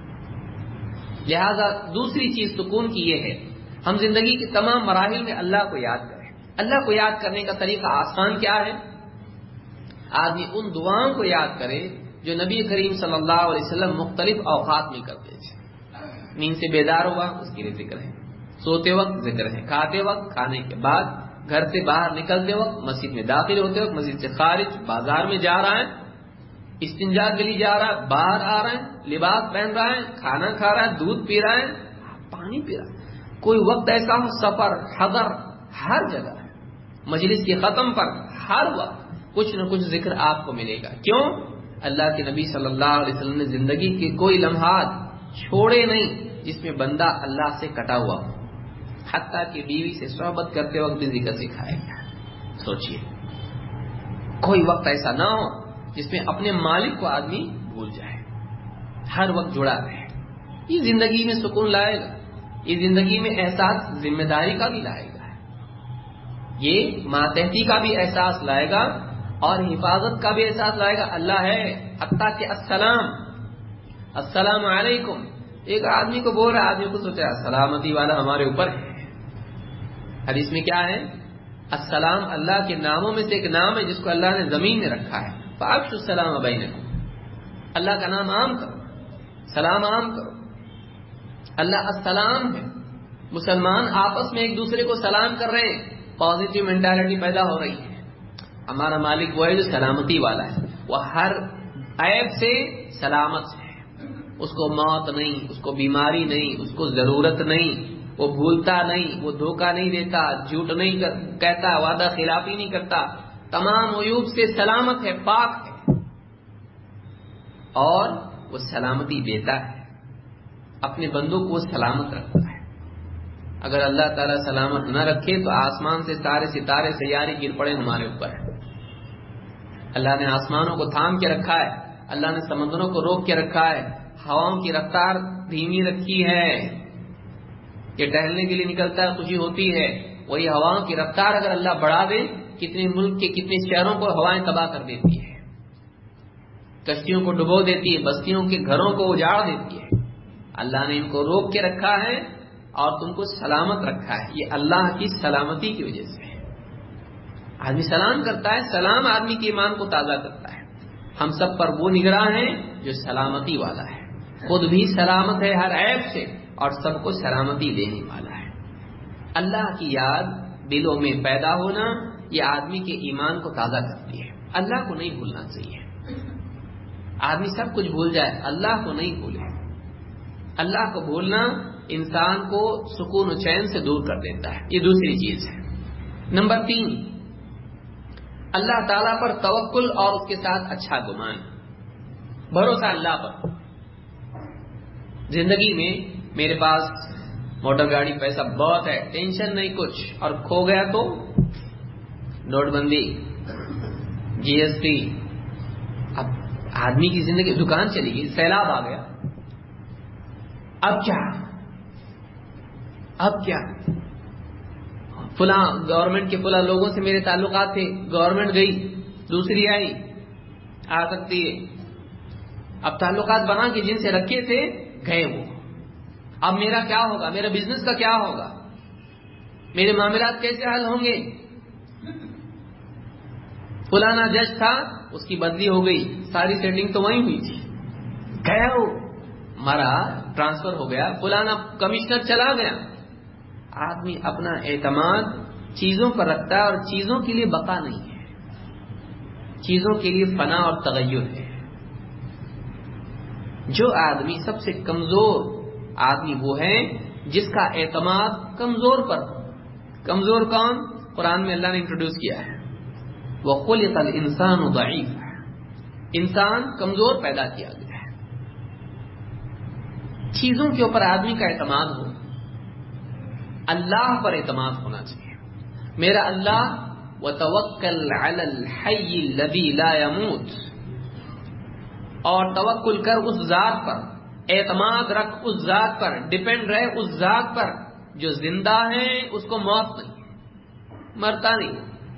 لہذا دوسری چیز سکون کی یہ ہے، ہم زندگی کے تمام مراحل میں اللہ کو یاد کریں۔ اللہ کو یاد کرنے کا طریقہ آسان کیا ہے؟ آدمی ان دعاؤں کو یاد کرے جو نبی کریم صلی اللہ علیہ وسلم مختلف اوقات میں کرتے تھے. نیند سے بیدار ہوا اس کے لیے ذکر ہے, سوتے وقت ذکر ہے, کھاتے وقت, کھانے کے بعد, گھر سے باہر نکلتے وقت, مسجد میں داخل ہوتے وقت, مسجد سے خارج, بازار میں جا رہا ہے, استنجا کے لیے جا رہا ہے, باہر آ رہا ہے, لباس پہن رہا ہے, کھانا کھا رہا ہے, دودھ پی رہا ہے, پانی پی رہا ہے. کوئی وقت ایسا ہو, سفر, حضر, ہر جگہ ہے, مجلس کے ختم پر ہر وقت کچھ نہ کچھ ذکر آپ کو ملے گا. کیوں؟ اللہ کے نبی صلی اللہ علیہ وسلم نے زندگی کے کوئی لمحات چھوڑے نہیں جس میں بندہ اللہ سے کٹا ہوا ہو. حتیٰ کہ بیوی سے صحبت کرتے وقت بھی ذکر سکھایا گیا. سوچئے, کوئی وقت ایسا نہ ہو جس میں اپنے مالک کو آدمی بھول جائے, ہر وقت جڑا رہے. یہ زندگی میں سکون لائے گا, یہ زندگی میں احساس ذمہ داری کا بھی لائے گا, یہ ماتحتی کا بھی احساس لائے گا اور حفاظت کا بھی احساس لائے گا. اللہ ہے, حتیٰ کہ السلام علیکم, ایک آدمی کو بول رہا, آدمی کو سوچا سلامتی والا ہمارے اوپر ہے. حدیث میں کیا ہے؟ السلام اللہ کے ناموں میں سے ایک نام ہے جس کو اللہ نے زمین میں رکھا ہے. فافشوا السلام بینکم, اللہ کا نام عام کرو, سلام عام کرو. اللہ السلام ہے. مسلمان آپس میں ایک دوسرے کو سلام کر رہے ہیں, پازیٹیو مینٹالٹی پیدا ہو رہی ہے. ہمارا مالک وہ ہے جو سلامتی والا ہے, وہ ہر عیب سے سلامت ہے. اس کو موت نہیں, اس کو بیماری نہیں, اس کو ضرورت نہیں, وہ بھولتا نہیں, وہ دھوکہ نہیں دیتا, جھوٹ نہیں کہتا, وعدہ خلافی نہیں کرتا, تمام عیوب سے سلامت ہے, پاک ہے. اور وہ سلامتی دیتا ہے, اپنے بندوں کو سلامت رکھتا ہے. اگر اللہ تعالیٰ سلامت نہ رکھے تو آسمان سے سارے ستارے سیارے گر پڑے ہمارے اوپر. اللہ نے آسمانوں کو تھام کے رکھا ہے, اللہ نے سمندروں کو روک کے رکھا ہے, ہواؤں کی رفتار دھیمی رکھی ہے. یہ ٹہلنے کے لیے نکلتا ہے, خوشی ہوتی ہے. وہی ہواؤں کی رفتار اگر اللہ بڑھا دے, کتنے ملک کے کتنے شہروں کو ہوائیں تباہ کر دیتی ہے, کشتیوں کو ڈبو دیتی ہے, بستیوں کے گھروں کو اجاڑ دیتی ہے. اللہ نے ان کو روک کے رکھا ہے اور تم کو سلامت رکھا ہے. یہ اللہ کی سلامتی کی وجہ سے ہے. آدمی سلام کرتا ہے, سلام آدمی کے ایمان کو تازہ کرتا ہے. ہم سب پر وہ نگراں ہے جو سلامتی والا ہے, خود بھی سلامت ہے ہر عیب سے اور سب کو سلامتی دینے والا ہے. اللہ کی یاد دلوں میں پیدا ہونا یہ آدمی کے ایمان کو تازہ کرتی ہے. اللہ کو نہیں بھولنا چاہیے. آدمی سب کچھ بھول جائے, اللہ کو نہیں بھولے. اللہ کو بھولنا انسان کو سکون و چین سے دور کر دیتا ہے. یہ دوسری چیز ہے. نمبر 3, اللہ تعالیٰ پر توکل اور اس کے ساتھ اچھا گمان, بھروسہ اللہ پر. زندگی میں میرے پاس موٹر گاڑی پیسہ بہت ہے, ٹینشن نہیں کچھ, اور کھو گیا تو نوٹ بندی, جی ایس ٹی, اب آدمی کی زندگی, دکان چلی گئی, سیلاب آ گیا, اب کیا فلاں گورنمنٹ کے فلاں لوگوں سے میرے تعلقات تھے, گورنمنٹ گئی, دوسری آئی, آ سکتی ہے. اب تعلقات بنا کے جن سے رکھے تھے گئے وہ, اب میرا کیا ہوگا, میرا بزنس کا کیا ہوگا, میرے معاملات کیسے حل ہوں گے. فلانا جج تھا, اس کی بدلی ہو گئی, ساری سیٹنگ تو وہیں ہوئی تھی, گیا وہ, مرا, ٹرانسفر ہو گیا, فلانا کمشنر چلا گیا. آدمی اپنا اعتماد چیزوں پر رکھتا ہے اور چیزوں کے لیے بقا نہیں ہے, چیزوں کے لیے فنا اور تغیر ہے. جو آدمی سب سے کمزور آدمی وہ ہے جس کا اعتماد کمزور پر ہو. کمزور کون؟ قرآن میں اللہ نے انٹروڈیوس کیا ہے, وَخُلِقَ الْإِنسَانُ ضَعِيفًا, انسان کمزور پیدا کیا گیا ہے. چیزوں کے اوپر آدمی کا اعتماد ہو, اللہ پر اعتماد ہونا چاہیے. میرا اللہ, وَتَوَكَّلْ عَلَى الْحَيِّ الَّذِي لَا يَمُوتُ, اور توکل کر اس ذات پر, اعتماد رکھ اس ذات پر, ڈیپینڈ رہے اس ذات پر جو زندہ ہے, اس کو موت نہیں, مرتا نہیں.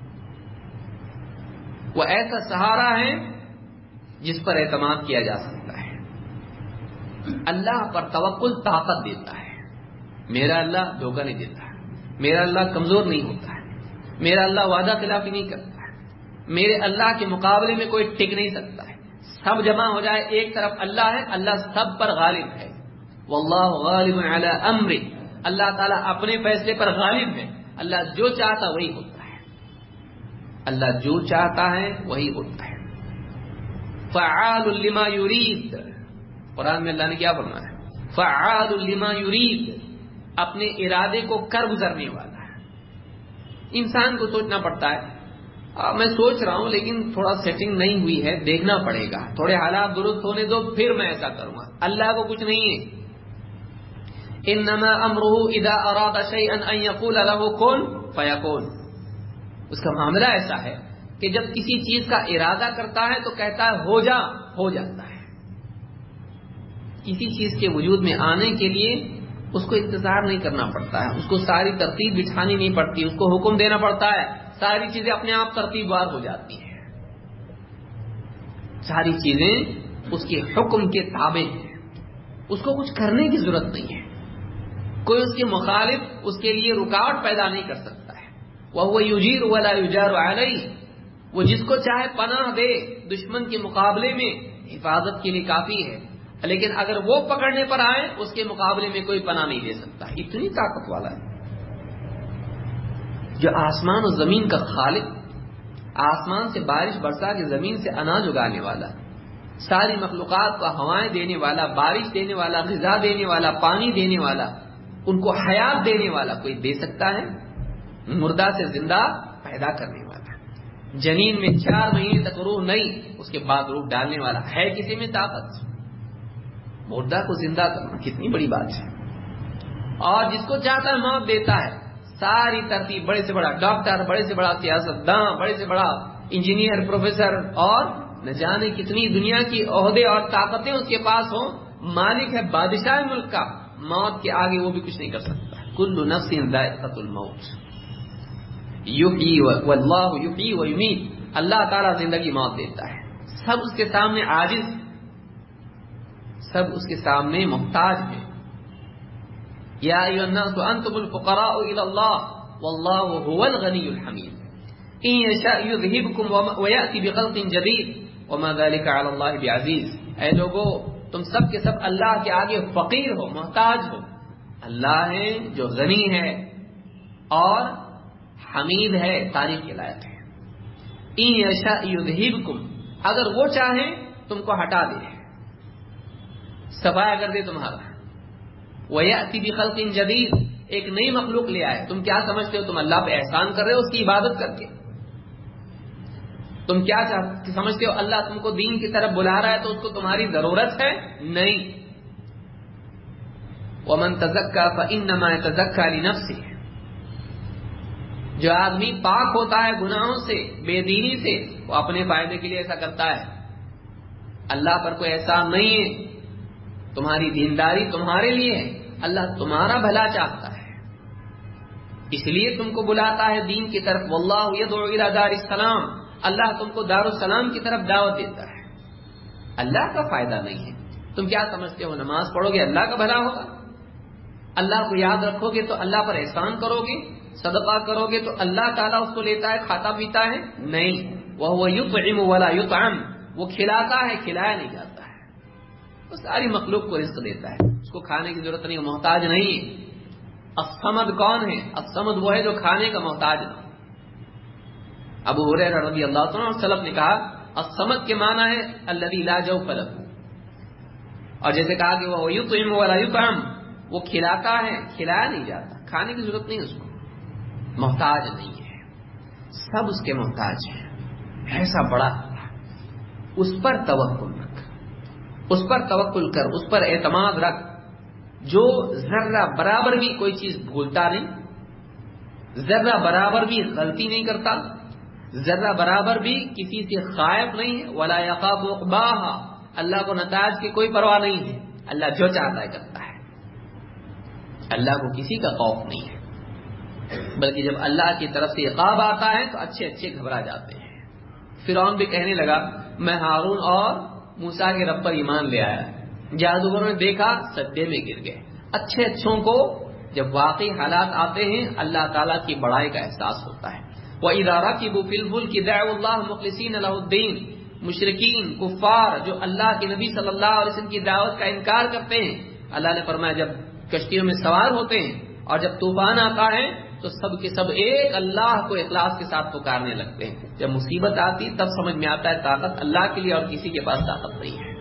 وہ ایسا سہارا ہے جس پر اعتماد کیا جا سکتا ہے. اللہ پر توکل طاقت دیتا ہے. میرا اللہ دھوکہ نہیں دیتا ہے, میرا اللہ کمزور نہیں ہوتا ہے, میرا اللہ وعدہ خلافی نہیں کرتا ہے, میرے اللہ کے مقابلے میں کوئی ٹک نہیں سکتا ہے. سب جمع ہو جائے ایک طرف اللہ ہے, اللہ سب پر غالب ہے. واللہ غالب علی امرہ, اللہ تعالیٰ اپنے فیصلے پر غالب ہے. اللہ جو چاہتا وہی ہوتا ہے, اللہ جو چاہتا ہے وہی ہوتا ہے. فعال لما یرید, قرآن میں اللہ نے کیا فرمایا ہے؟ فعال لما یرید, اپنے ارادے کو کر گزرنے والا ہے. انسان کو سوچنا پڑتا ہے, میں سوچ رہا ہوں لیکن تھوڑا سیٹنگ نہیں ہوئی ہے, دیکھنا پڑے گا, تھوڑے حالات درست ہونے دو پھر میں ایسا کروں گا. اللہ کو کچھ نہیں ہے. انما امرہ اذا اراد شیئا ان یقول له کن فیکون. اس کا معاملہ ایسا ہے کہ جب کسی چیز کا ارادہ کرتا ہے تو کہتا ہے ہو جا, ہو جاتا ہے. کسی چیز کے وجود میں آنے کے لیے اس کو انتظار نہیں کرنا پڑتا ہے, اس کو ساری ترتیب بٹھانی نہیں پڑتی, اس کو حکم دینا پڑتا ہے, ساری چیزیں اپنے آپ ترتیب وار ہو جاتی ہیں. ساری چیزیں اس کے حکم کے تابع ہیں, اس کو کچھ کرنے کی ضرورت نہیں ہے. کوئی اس کے مخالف اس کے لیے رکاوٹ پیدا نہیں کر سکتا ہے. وَهُوَ يُجِيرُ وَلَا يُجَارُ عَلَيْهِ, وہ جس کو چاہے پناہ دے, دشمن کے مقابلے میں حفاظت کے لیے کافی ہے, لیکن اگر وہ پکڑنے پر آئے اس کے مقابلے میں کوئی پناہ نہیں دے سکتا. اتنی طاقت والا ہے. جو آسمان و زمین کا خالق, آسمان سے بارش برسا کے زمین سے اناج اگانے والا, ساری مخلوقات کو ہوائیں دینے والا, بارش دینے والا, غذا دینے والا, پانی دینے والا, ان کو حیات دینے والا کوئی دے سکتا ہے؟ مردہ سے زندہ پیدا کرنے والا, جنین میں 4 مہینے تک روح نہیں, اس کے بعد روح ڈالنے والا, ہے کسی میں طاقت؟ مردہ کو زندہ کرنا کتنی بڑی بات ہے. اور جس کو چاہتا ہے موت دیتا ہے. ساری ترتیب, بڑے سے بڑا ڈاکٹر, بڑے سے بڑا سیاستداں, بڑے سے بڑا انجینئر, پروفیسر, اور نہ جانے کتنی دنیا کی عہدے اور طاقتیں اس کے پاس ہوں, مالک ہے بادشاہ ملک کا, موت کے آگے وہ بھی کچھ نہیں کر سکتا. کل نفس ذائقۃ الموت, یحیی واللہ یحیی و یمیت, اللہ تعالیٰ زندگی موت دیتا ہے. سب اس کے سامنے عاجز, سب اس کے سامنے محتاج ہیں. یا ایھا الناس انتم الفقراء الی اللہ واللہ هو الغنی الحمید. ان یشاء یذھبکم ویأتی بخلق جدید وما ذلک علی اللہ بعزیز. اے لوگو, تم سب کے سب اللہ کے آگے فقیر ہو, محتاج ہو. اللہ ہے جو غنی ہے اور حمید ہے, تعریف کے لائق ہے. ان یشاء یذھبکم, اگر وہ چاہیں تم کو ہٹا دے, صفایا کر دے تمہارا. وَيَأْتِ بِخَلْقٍ جَدِيدٍ, ایک نئی مخلوق لے آئے. تم کیا سمجھتے ہو تم اللہ پہ احسان کر رہے ہو اس کی عبادت کر کے؟ تم کیا سمجھتے ہو اللہ تم کو دین کی طرف بلا رہا ہے تو اس کو تمہاری ضرورت ہے؟ نہیں. وَمَن تَزَكَّىٰ فَإِنَّمَا يَتَزَكَّىٰ لِنَفْسِهِ, جو آدمی پاک ہوتا ہے گناہوں سے, بے دینی سے, وہ اپنے فائدے کے لیے ایسا کرتا ہے. اللہ پر کوئی احسان نہیں ہے. تمہاری دینداری تمہارے لیے ہے, اللہ تمہارا بھلا چاہتا ہے, اس لیے تم کو بلاتا ہے دین کی طرف. واللہ یدعو الی دار السلام, اللہ تم کو دار السلام کی طرف دعوت دیتا ہے. اللہ کا فائدہ نہیں ہے. تم کیا سمجھتے ہو نماز پڑھو گے اللہ کا بھلا ہوگا؟ اللہ کو یاد رکھو گے تو اللہ پر احسان کرو گے, صدقہ کرو گے تو اللہ تعالیٰ اس کو لیتا ہے, کھاتا پیتا ہے؟ نہیں. وَهُوَ يُطْعِمُ وَلَا يُطْعَمُ, وہ کھلاتا ہے, کھلایا نہیں جاتا ہے. وہ ساری مخلوق کو رزق دیتا ہے, اس کو کھانے کی ضرورت نہیں, محتاج نہیں. الصمد کون ہے؟ الصمد وہ ہے جو کھانے کا محتاج نہ. ابو ہریرہ رضی اللہ عنہ سلف نے کہا الصمد کے معنی ہے الذی لا جوف لہ, اور جیسے کہا کہ وہ یطعم ولا یطعم, وہ کھلاتا ہے, کھلایا نہیں جاتا, کھانے کی ضرورت نہیں اس کو, محتاج نہیں ہے. سب اس کے محتاج ہیں. ایسا بڑا اس پر توکل رکھ, اس پر توکل کر, اس پر اعتماد رکھ, جو ذرہ برابر بھی کوئی چیز بھولتا نہیں, ذرہ برابر بھی غلطی نہیں کرتا, ذرہ برابر بھی کسی سے خائف نہیں ہے. ولا یخاف عقباہا, اللہ کو نتائج کی کوئی پرواہ نہیں ہے. اللہ جو چاہتا ہے کرتا ہے, اللہ کو کسی کا خوف نہیں ہے. بلکہ جب اللہ کی طرف سے عقاب آتا ہے تو اچھے اچھے گھبرا جاتے ہیں. فرعون بھی کہنے لگا میں ہارون اور موسیٰ کے رب پر ایمان لے آیا. جادوگروں نے دیکھا سجدے میں گر گئے. اچھے اچھوں کو جب واقعی حالات آتے ہیں اللہ تعالیٰ کی بڑائی کا احساس ہوتا ہے. وَإِذَا رَكِبُوا فِي الْفُلْكِ دَعَوُا اللَّهَ مُخْلِصِينَ لَهُ الدِّينَ، مشرکین کفار جو اللہ کے نبی صلی اللہ علیہ وسلم کی دعوت کا انکار کرتے ہیں، اللہ نے فرمایا جب کشتیوں میں سوار ہوتے ہیں اور جب طوفان آتا ہے تو سب کے سب ایک اللہ کو اخلاص کے ساتھ پکارنے لگتے ہیں. جب مصیبت آتی تب سمجھ میں آتا ہے طاقت اللہ کے لیے اور کسی کے پاس طاقت نہیں ہے.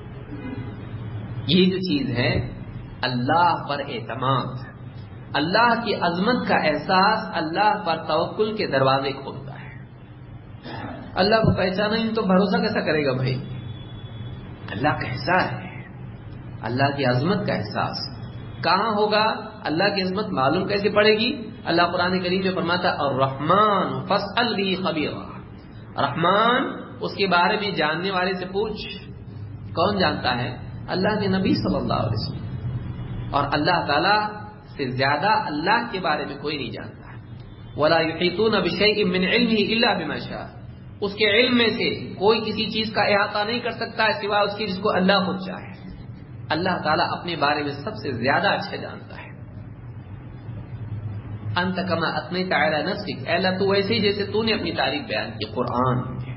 یہ جو چیز ہے اللہ پر اعتماد، اللہ کی عظمت کا احساس اللہ پر توکل کے دروازے کھولتا ہے. اللہ کو پہچانا نہیں تو بھروسہ کیسا کرے گا بھائی؟ اللہ کیسا ہے، اللہ کی عظمت کا احساس کہاں ہوگا؟ اللہ کی عظمت معلوم کیسے پڑے گی؟ اللہ قرآن کریم میں فرماتا الرحمن فاسأل به خبیرا، رحمان اس کے بارے میں جاننے والے سے پوچھ. کون جانتا ہے؟ اللہ کے نبی صلی اللہ علیہ وسلم. اور اللہ تعالی سے زیادہ اللہ کے بارے میں کوئی نہیں جانتا. ولا یحیطون بشیء من علمه الا بما شاء، اس کے علم میں سے کوئی کسی چیز کا احاطہ نہیں کر سکتا ہے سوائے اس کی جس کو اللہ خود چاہے. اللہ تعالیٰ اپنے بارے میں سب سے زیادہ اچھا جانتا ہے. انت کما اثنیت علی نفسک، اے اللہ تو ویسے ہی جیسے تو نے اپنی تعریف بیان کی قرآن میں.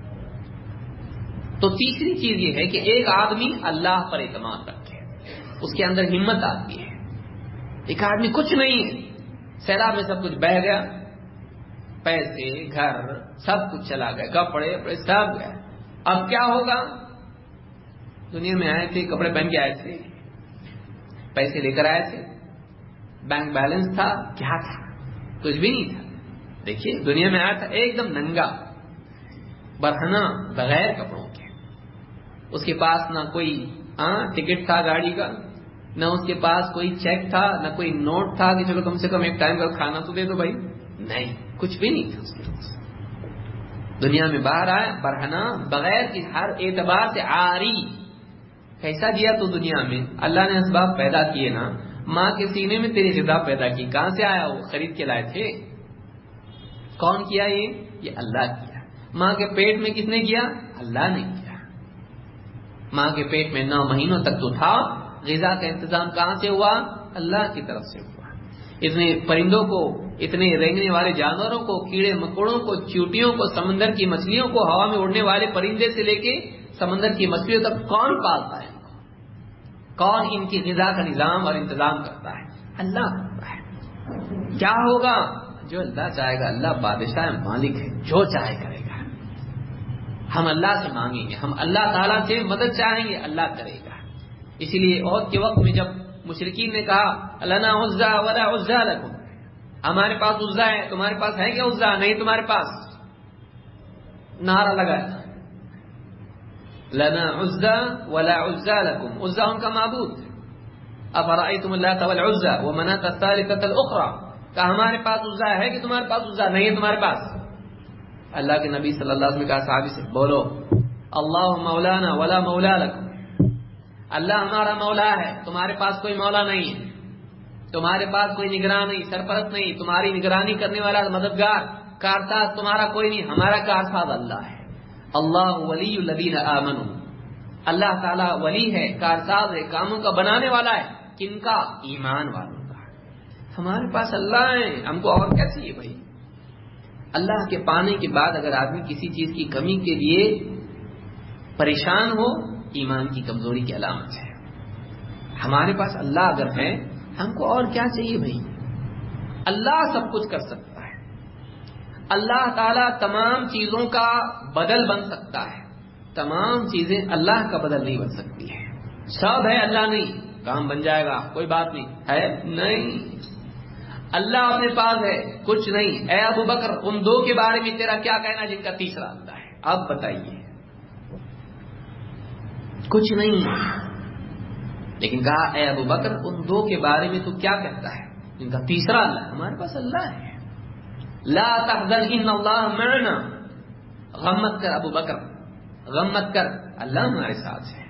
تو تیسری چیز یہ ہے کہ ایک آدمی اللہ پر اعتماد رکھے، اس کے اندر ہمت آتی ہے. ایک آدمی کچھ نہیں ہے، سیلاب میں سب کچھ بہہ گیا، پیسے گھر سب کچھ چلا گیا، کپڑے سب گئے، اب کیا ہوگا؟ دنیا میں آئے تھے، کپڑے پہن کے آئے تھے، پیسے لے کر آئے تھے، بینک بیلنس تھا، کیا تھا؟ کچھ بھی نہیں تھا. دیکھیے دنیا میں آیا تھا ایک دم ننگا برہنہ بغیر کپڑوں کے. اس کے پاس نہ کوئی ٹکٹ تھا گاڑی کا، نہ اس کے پاس کوئی چیک تھا، نہ کوئی نوٹ تھا کہ چلو کم سے کم ایک ٹائم کا کھانا تو دے دو بھائی. نہیں، کچھ بھی نہیں تھا اس کے پاس. دنیا میں باہر آیا برہنہ بغیر کی ہر اعتبار سے عاری. کیسا دیا تو دنیا میں اللہ نے اسباب پیدا کیے نا. ماں کے سینے میں تیری غذا پیدا کی، کہاں سے آیا؟ وہ خرید کے لائے تھے. کون کیا یہ اللہ کیا. ماں کے پیٹ میں کس نے کیا؟ اللہ نے کیا. ماں کے پیٹ میں 9 مہینوں تک تو تھا، غذا کا انتظام کہاں سے ہوا؟ اللہ کی طرف سے ہوا. اتنے پرندوں کو، اتنے رینگنے والے جانوروں کو، کیڑے مکوڑوں کو، چیونٹیوں کو، سمندر کی مچھلیوں کو، ہوا میں اڑنے والے پرندے سے لے کے سمندر کی مچھلیوں تک کون پالتا ہے؟ کون ان کی غذا کا نظام اور انتظام کرتا ہے؟ اللہ کرتا ہے. کیا ہوگا؟ جو اللہ چاہے گا. اللہ بادشاہ مالک ہے، جو چاہے کرے گا. ہم اللہ سے مانگیں گے، ہم اللہ تعالیٰ سے مدد چاہیں گے، اللہ کرے گا. اسی لیے عہد کے وقت میں جب مشرکین نے کہا لنا عزا ولا عزا لکم، ہمارے پاس عزا ہے، تمہارے پاس ہے کیا عزا؟ نہیں تمہارے پاس. نعرہ لگایا لنا عزا ولا عزا لکم، عزا ان کا معبود. افرأیتم اللات والعزا ومناة الثالثة الاخرى، کہ ہمارے پاس عزا ہے کہ تمہارے پاس عزا نہیں ہے تمہارے پاس. اللہ کے نبی صلی اللہ علیہ وسلم نے کہا صحابی سے بولو اللہ مولانا ولا مولا لکم، اللہ ہمارا مولا ہے، تمہارے پاس کوئی مولا نہیں ہے، تمہارے پاس کوئی نگراں نہیں، سرپرست نہیں، تمہاری نگرانی کرنے والا مددگار کارساز تمہارا کوئی نہیں، ہمارا کارساز اللہ ہے. اللہ ولی الذین آمنوا، اللہ تعالیٰ ولی ہے، کارساز ہے، کاموں کا بنانے والا ہے. کن کا؟ ایمان والوں کا. ہمارے پاس اللہ ہے، ہم کو اور کیا چاہیے بھائی؟ اللہ کے پانے کے بعد اگر آدمی کسی چیز کی کمی کے لیے پریشان ہو، ایمان کی کمزوری کی علامت ہے. ہمارے پاس اللہ اگر ہے، ہم کو اور کیا چاہیے بھائی؟ اللہ سب کچھ کر سکتا ہے. اللہ تعالیٰ تمام چیزوں کا بدل بن سکتا ہے. تمام چیزیں اللہ کا بدل نہیں بن سکتی ہے. سب ہے اللہ نہیں، کام بن جائے گا کوئی بات نہیں ہے، نہیں. اللہ اپنے پاس ہے، کچھ نہیں. اے ابو بکر ان 2 کے بارے میں تیرا کیا کہنا جن کا تیسرا اللہ ہے؟ اب بتائیے. کچھ نہیں. لیکن کہا اے ابو بکر ان 2 کے بارے میں تو کیا کہتا ہے جن کا تیسرا اللہ؟ ہمارے پاس اللہ ہے. لا تحزن ان اللہ معنا، غم مت کر ابو بکر، غم مت کر، اللہ ہمارے ساتھ ہے.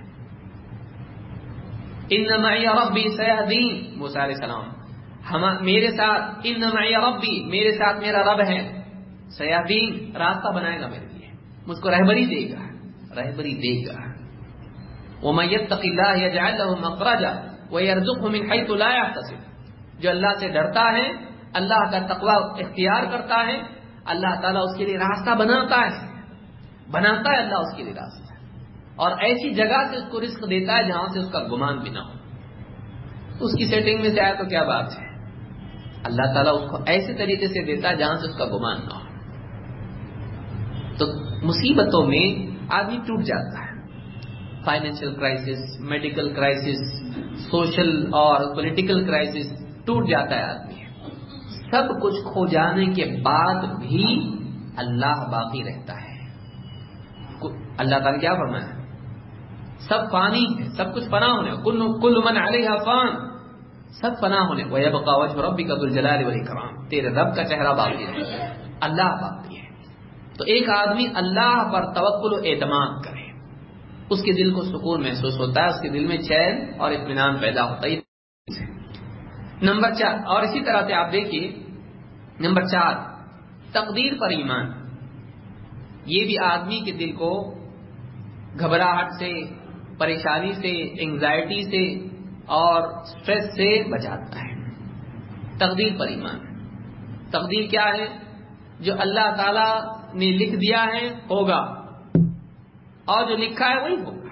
ان معی ربی سیہدین، موسیٰ علیہ السلام میرے ساتھ، ان معی ربی میرے ساتھ میرا رب ہے، سیہدین راستہ بنائے گا میرے لیے، مجھ کو رہبری دے گا، رہبری دے گا. وَمَن يَتَّقِ اللَّهَ يَجْعَل لَّهُ مَخْرَجًا وَيَرْزُقْهُ مِنْ حَيْثُ لَا يَحْتَسِبُ، جو اللہ سے ڈرتا ہے، اللہ کا تقوی اختیار کرتا ہے، اللہ تعالیٰ اس کے لیے راستہ بناتا ہے اللہ اس کے لیے راستہ، اور ایسی جگہ سے اس کو رزق دیتا ہے جہاں سے اس کا گمان بھی نہ ہو. اس کی سیٹنگ میں سے آیا تو کیا بات ہے. اللہ تعالیٰ اس کو ایسے طریقے سے دیتا ہے جہاں سے اس کا گمان نہ ہو. تو مصیبتوں میں آدمی ٹوٹ جاتا ہے. Financial crisis, medical crisis, social اور پولیٹیکل کرائسس، ٹوٹ جاتا ہے آدمی. سب کچھ کھو جانے کے بعد بھی اللہ باقی رہتا ہے. اللہ تعالیٰ کیا فرمایا؟ سب فانی ہے، سب کچھ فنا ہونے، کل من علیہا فان، سب فنا ہونے. وَيَبْقَى وَجْهُ رَبِّكَ ذُو الْجَلَالِ وَالْإِكْرَامِ، تیرے رب کا چہرہ باقی رہے، اللہ باقی ہے. تو ایک آدمی اللہ پر توکل و اعتماد کرے، اس کے دل کو سکون محسوس ہوتا ہے، اس کے دل میں چین اور اطمینان پیدا ہوتا ہے. نمبر 4، اور اسی طرح سے آپ دیکھیے نمبر 4، تقدیر پر ایمان. یہ بھی آدمی کے دل کو گھبراہٹ سے، پریشانی سے، انگزائٹی سے اور سٹریس سے بچاتا ہے. تقدیر پر ایمان. تقدیر کیا ہے؟ جو اللہ تعالی نے لکھ دیا ہے ہوگا، اور جو لکھا ہے وہی ہوگا.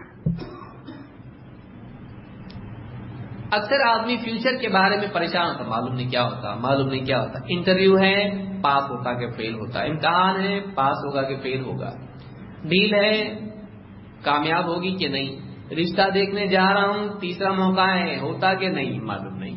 اکثر آدمی فیوچر کے بارے میں پریشان ہوتا، معلوم نہیں کیا ہوتا، معلوم نہیں کیا ہوتا. انٹرویو ہے، پاس ہوتا کہ فیل ہوتا، امتحان ہے، پاس ہوگا کہ فیل ہوگا، ڈیل ہے، کامیاب ہوگی کہ نہیں، رشتہ دیکھنے جا رہا ہوں، تیسرا موقع ہے، ہوتا کہ نہیں، معلوم نہیں.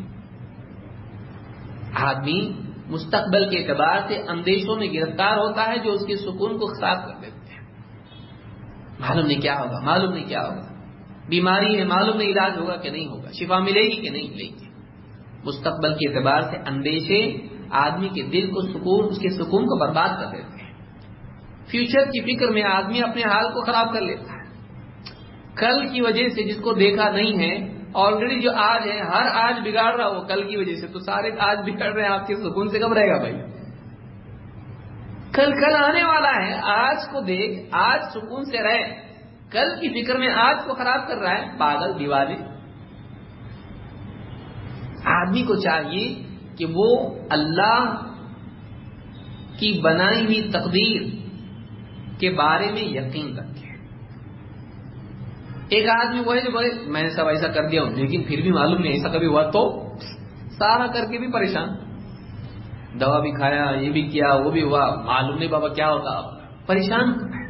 آدمی مستقبل کے اعتبار سے اندیشوں میں گرفتار ہوتا ہے جو اس کے سکون کو خراب کر دیتے ہیں. معلوم نہیں کیا ہوگا، معلوم نہیں کیا ہوگا، بیماری ہے، معلوم نہیں علاج ہوگا کہ نہیں ہوگا، شفا ملے گی کہ نہیں ملے گی. مستقبل کے اعتبار سے اندیشے آدمی کے دل کو سکون، اس کے سکون کو برباد کر دیتے ہیں. فیوچر کی فکر میں آدمی اپنے حال کو خراب کر لیتا ہے. کل کی وجہ سے جس کو دیکھا نہیں ہے، آلریڈی جو آج ہے، ہر آج بگاڑ رہا وہ کل کی وجہ سے، تو سارے آج بگڑ رہے ہیں، آپ کے سکون سے کب رہے گا بھائی؟ کل آنے والا ہے، آج کو دیکھ، آج سکون سے رہے. کل کی فکر میں آج کو خراب کر رہا ہے، پاگل دیوانے. آدمی کو چاہیے کہ وہ اللہ کی بنائی ہوئی تقدیر کے بارے میں یقین رکھے. ایک آدمی وہ ہے جو بولے میں نے سب ایسا کر دیا ہوں لیکن پھر بھی معلوم نہیں ایسا کبھی ہوا، تو سارا کر کے بھی پریشان، دوا بھی کھایا، یہ بھی کیا، وہ بھی ہوا، معلوم نہیں بابا کیا ہوتا، پریشان.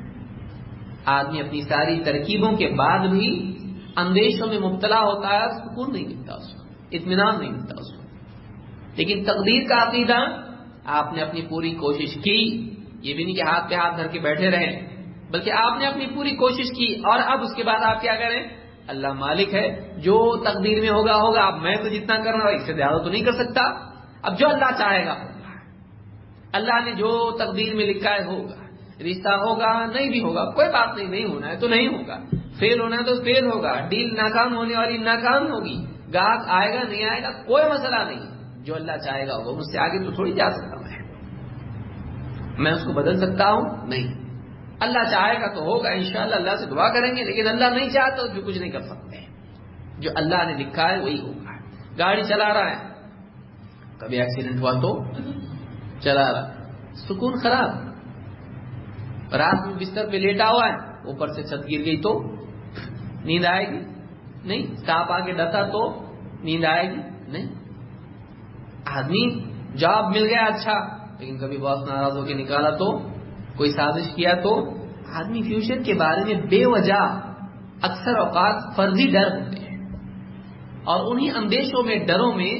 آدمی اپنی ساری ترکیبوں کے بعد بھی اندیشوں میں مبتلا ہوتا ہے، سکون نہیں ملتا اس کو، اطمینان نہیں ملتا اس کو. لیکن تقدیر کا عقیدہ، آپ نے اپنی پوری کوشش کی، یہ بھی نہیں کہ ہاتھ پہ ہاتھ دھر کے بیٹھے رہیں، بلکہ آپ نے اپنی پوری کوشش کی، اور اب اس کے بعد آپ کیا کریں؟ اللہ مالک ہے، جو تقدیر میں ہوگا ہوگا. اب میں تو جتنا کرنا اس سے زیادہ تو نہیں کر سکتا، اب جو اللہ چاہے گا ہوگا. اللہ نے جو تقدیر میں لکھا ہے ہوگا. رشتہ ہوگا، نہیں بھی ہوگا، کوئی بات نہیں، نہیں ہونا ہے تو نہیں ہوگا، فیل ہونا ہے تو فیل ہوگا، ڈیل ناکام ہونے والی ناکام ہوگی، گاہک آئے گا نہیں آئے گا، کوئی مسئلہ نہیں. جو اللہ چاہے گا ہوگا. مجھ سے آگے تو تھوڑی جا سکتا میں اس کو بدل سکتا ہوں؟ نہیں. اللہ چاہے گا تو ہوگا انشاءاللہ، اللہ سے دعا کریں گے، لیکن اللہ نہیں چاہتا تو کچھ نہیں کر سکتے. جو اللہ نے لکھا ہے وہی ہوگا. گاڑی چلا رہا ہے، کبھی ایکسیڈنٹ ہوا تو چلا رہا، سکون خراب. رات میں بستر پہ لیٹا ہوا ہے، اوپر سے چھت گر گئی تو نیند آئے گی؟ نہیں. سانپ آ کے ڈسا تو نیند آئے گی؟ نہیں. آدمی جاب مل گیا اچھا، لیکن کبھی باس ناراض ہو کے نکالا تو، کوئی سازش کیا تو. آدمی فیوچر کے بارے میں بے وجہ اکثر اوقات فرضی ڈر ہوتے ہیں، اور انہی اندیشوں میں، ڈروں میں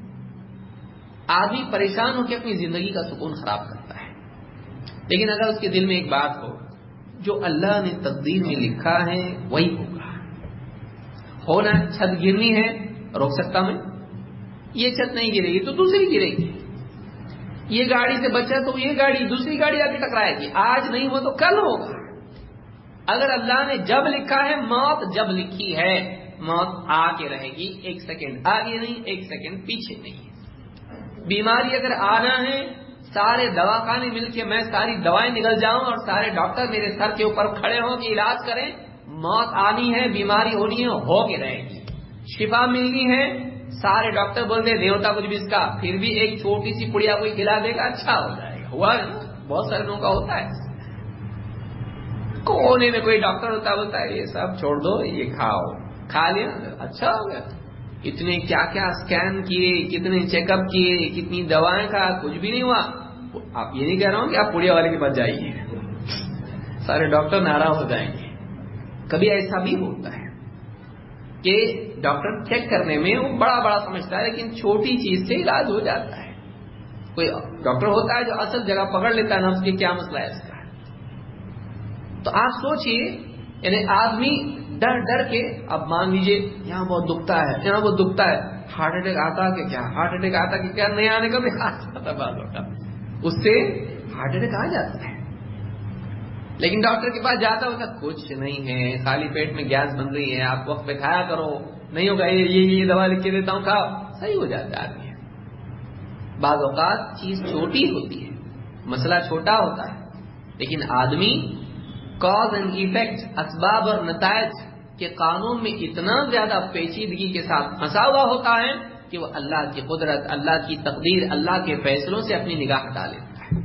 آدمی پریشان ہو کے اپنی زندگی کا سکون خراب کرتا ہے. لیکن اگر اس کے دل میں ایک بات ہو، جو اللہ نے تقدیر میں لکھا ہے وہی ہوگا. ہونا چھت گرنی ہے، روک سکتا میں؟ یہ چھت نہیں گرے گی تو دوسری گرے گی. یہ گاڑی سے بچا تو یہ گاڑی، دوسری گاڑی آ کے ٹکرائے گی. آج نہیں ہوا تو کل ہوگا. اگر اللہ نے جب لکھا ہے، موت جب لکھی ہے، موت آ کے رہے گی. ایک سیکنڈ آگے نہیں، ایک سیکنڈ پیچھے نہیں. بیماری اگر آنا ہے، سارے دواخانے مل کے میں ساری دوائیں نکل جاؤں اور سارے ڈاکٹر میرے سر کے اوپر کھڑے ہوں کہ علاج کریں، موت آنی ہے، بیماری ہونی ہے، ہو کے رہے گی. شفا ملنی ہے، سارے ڈاکٹر بولتے دیوتا کچھ بھی اس کا، پھر بھی ایک چھوٹی سی پڑیا کوئی کھلا دے گا، اچھا ہو جائے گا. ہوا بہت سارے لوگوں کا ہوتا ہے. کونے میں کوئی ڈاکٹر ہوتا ہے, بولتا ہے یہ سب چھوڑ دو, یہ کھاؤ, کھا لیا اچھا ہو گیا. اتنے کیا کیا اسکین کیے, کتنے چیک اپ کیے, کتنی دوائیں کھا, کچھ بھی نہیں ہوا. آپ یہ نہیں کہہ رہا ہوں کہ آپ پوڑیا والے کے پاس جائیے, سارے ڈاکٹر ناراض ہو جائیں گے. کبھی ایسا بھی ہوتا ہے کہ ڈاکٹر چیک کرنے میں وہ بڑا بڑا سمجھتا ہے, لیکن چھوٹی چیز سے علاج ہو جاتا ہے. کوئی ڈاکٹر ہوتا ہے جو اصل جگہ پکڑ لیتا ہے نا, اس کے کیا مسئلہ ہے اس کا. تو آپ سوچئے, یعنی آدمی ڈر ڈر کے, اب مان لیجئے یہاں بہت دکھتا ہے, یہاں بہت دکھتا ہے, ہارٹ اٹیک آتا کہ کیا, ہارٹ اٹیک آتا کہ کیا, نہیں آنے کا بھی ہاتھ آتا بعض ہوتا, اس سے ہارٹ اٹیک آ جاتا ہے. لیکن ڈاکٹر کے پاس جاتا ہوتا کچھ نہیں ہے, خالی پیٹ میں گیس بن رہی ہے, آپ وقت پہ کھایا کرو, نہیں ہوگا یہ دوا لکھ کے دیتا ہوں کھاؤ, صحیح ہو جاتا ہے آدمی. بعض اوقات چیز چھوٹی ہوتی ہے, مسئلہ چھوٹا ہوتا ہے, لیکن آدمی کاز اینڈ ایفیکٹ, اسباب اور نتائج کے قانون میں اتنا زیادہ پیچیدگی کے ساتھ پھنسا ہوا ہوتا ہے کہ وہ اللہ کی قدرت, اللہ کی تقدیر, اللہ کے فیصلوں سے اپنی نگاہ ہٹا لیتا ہے.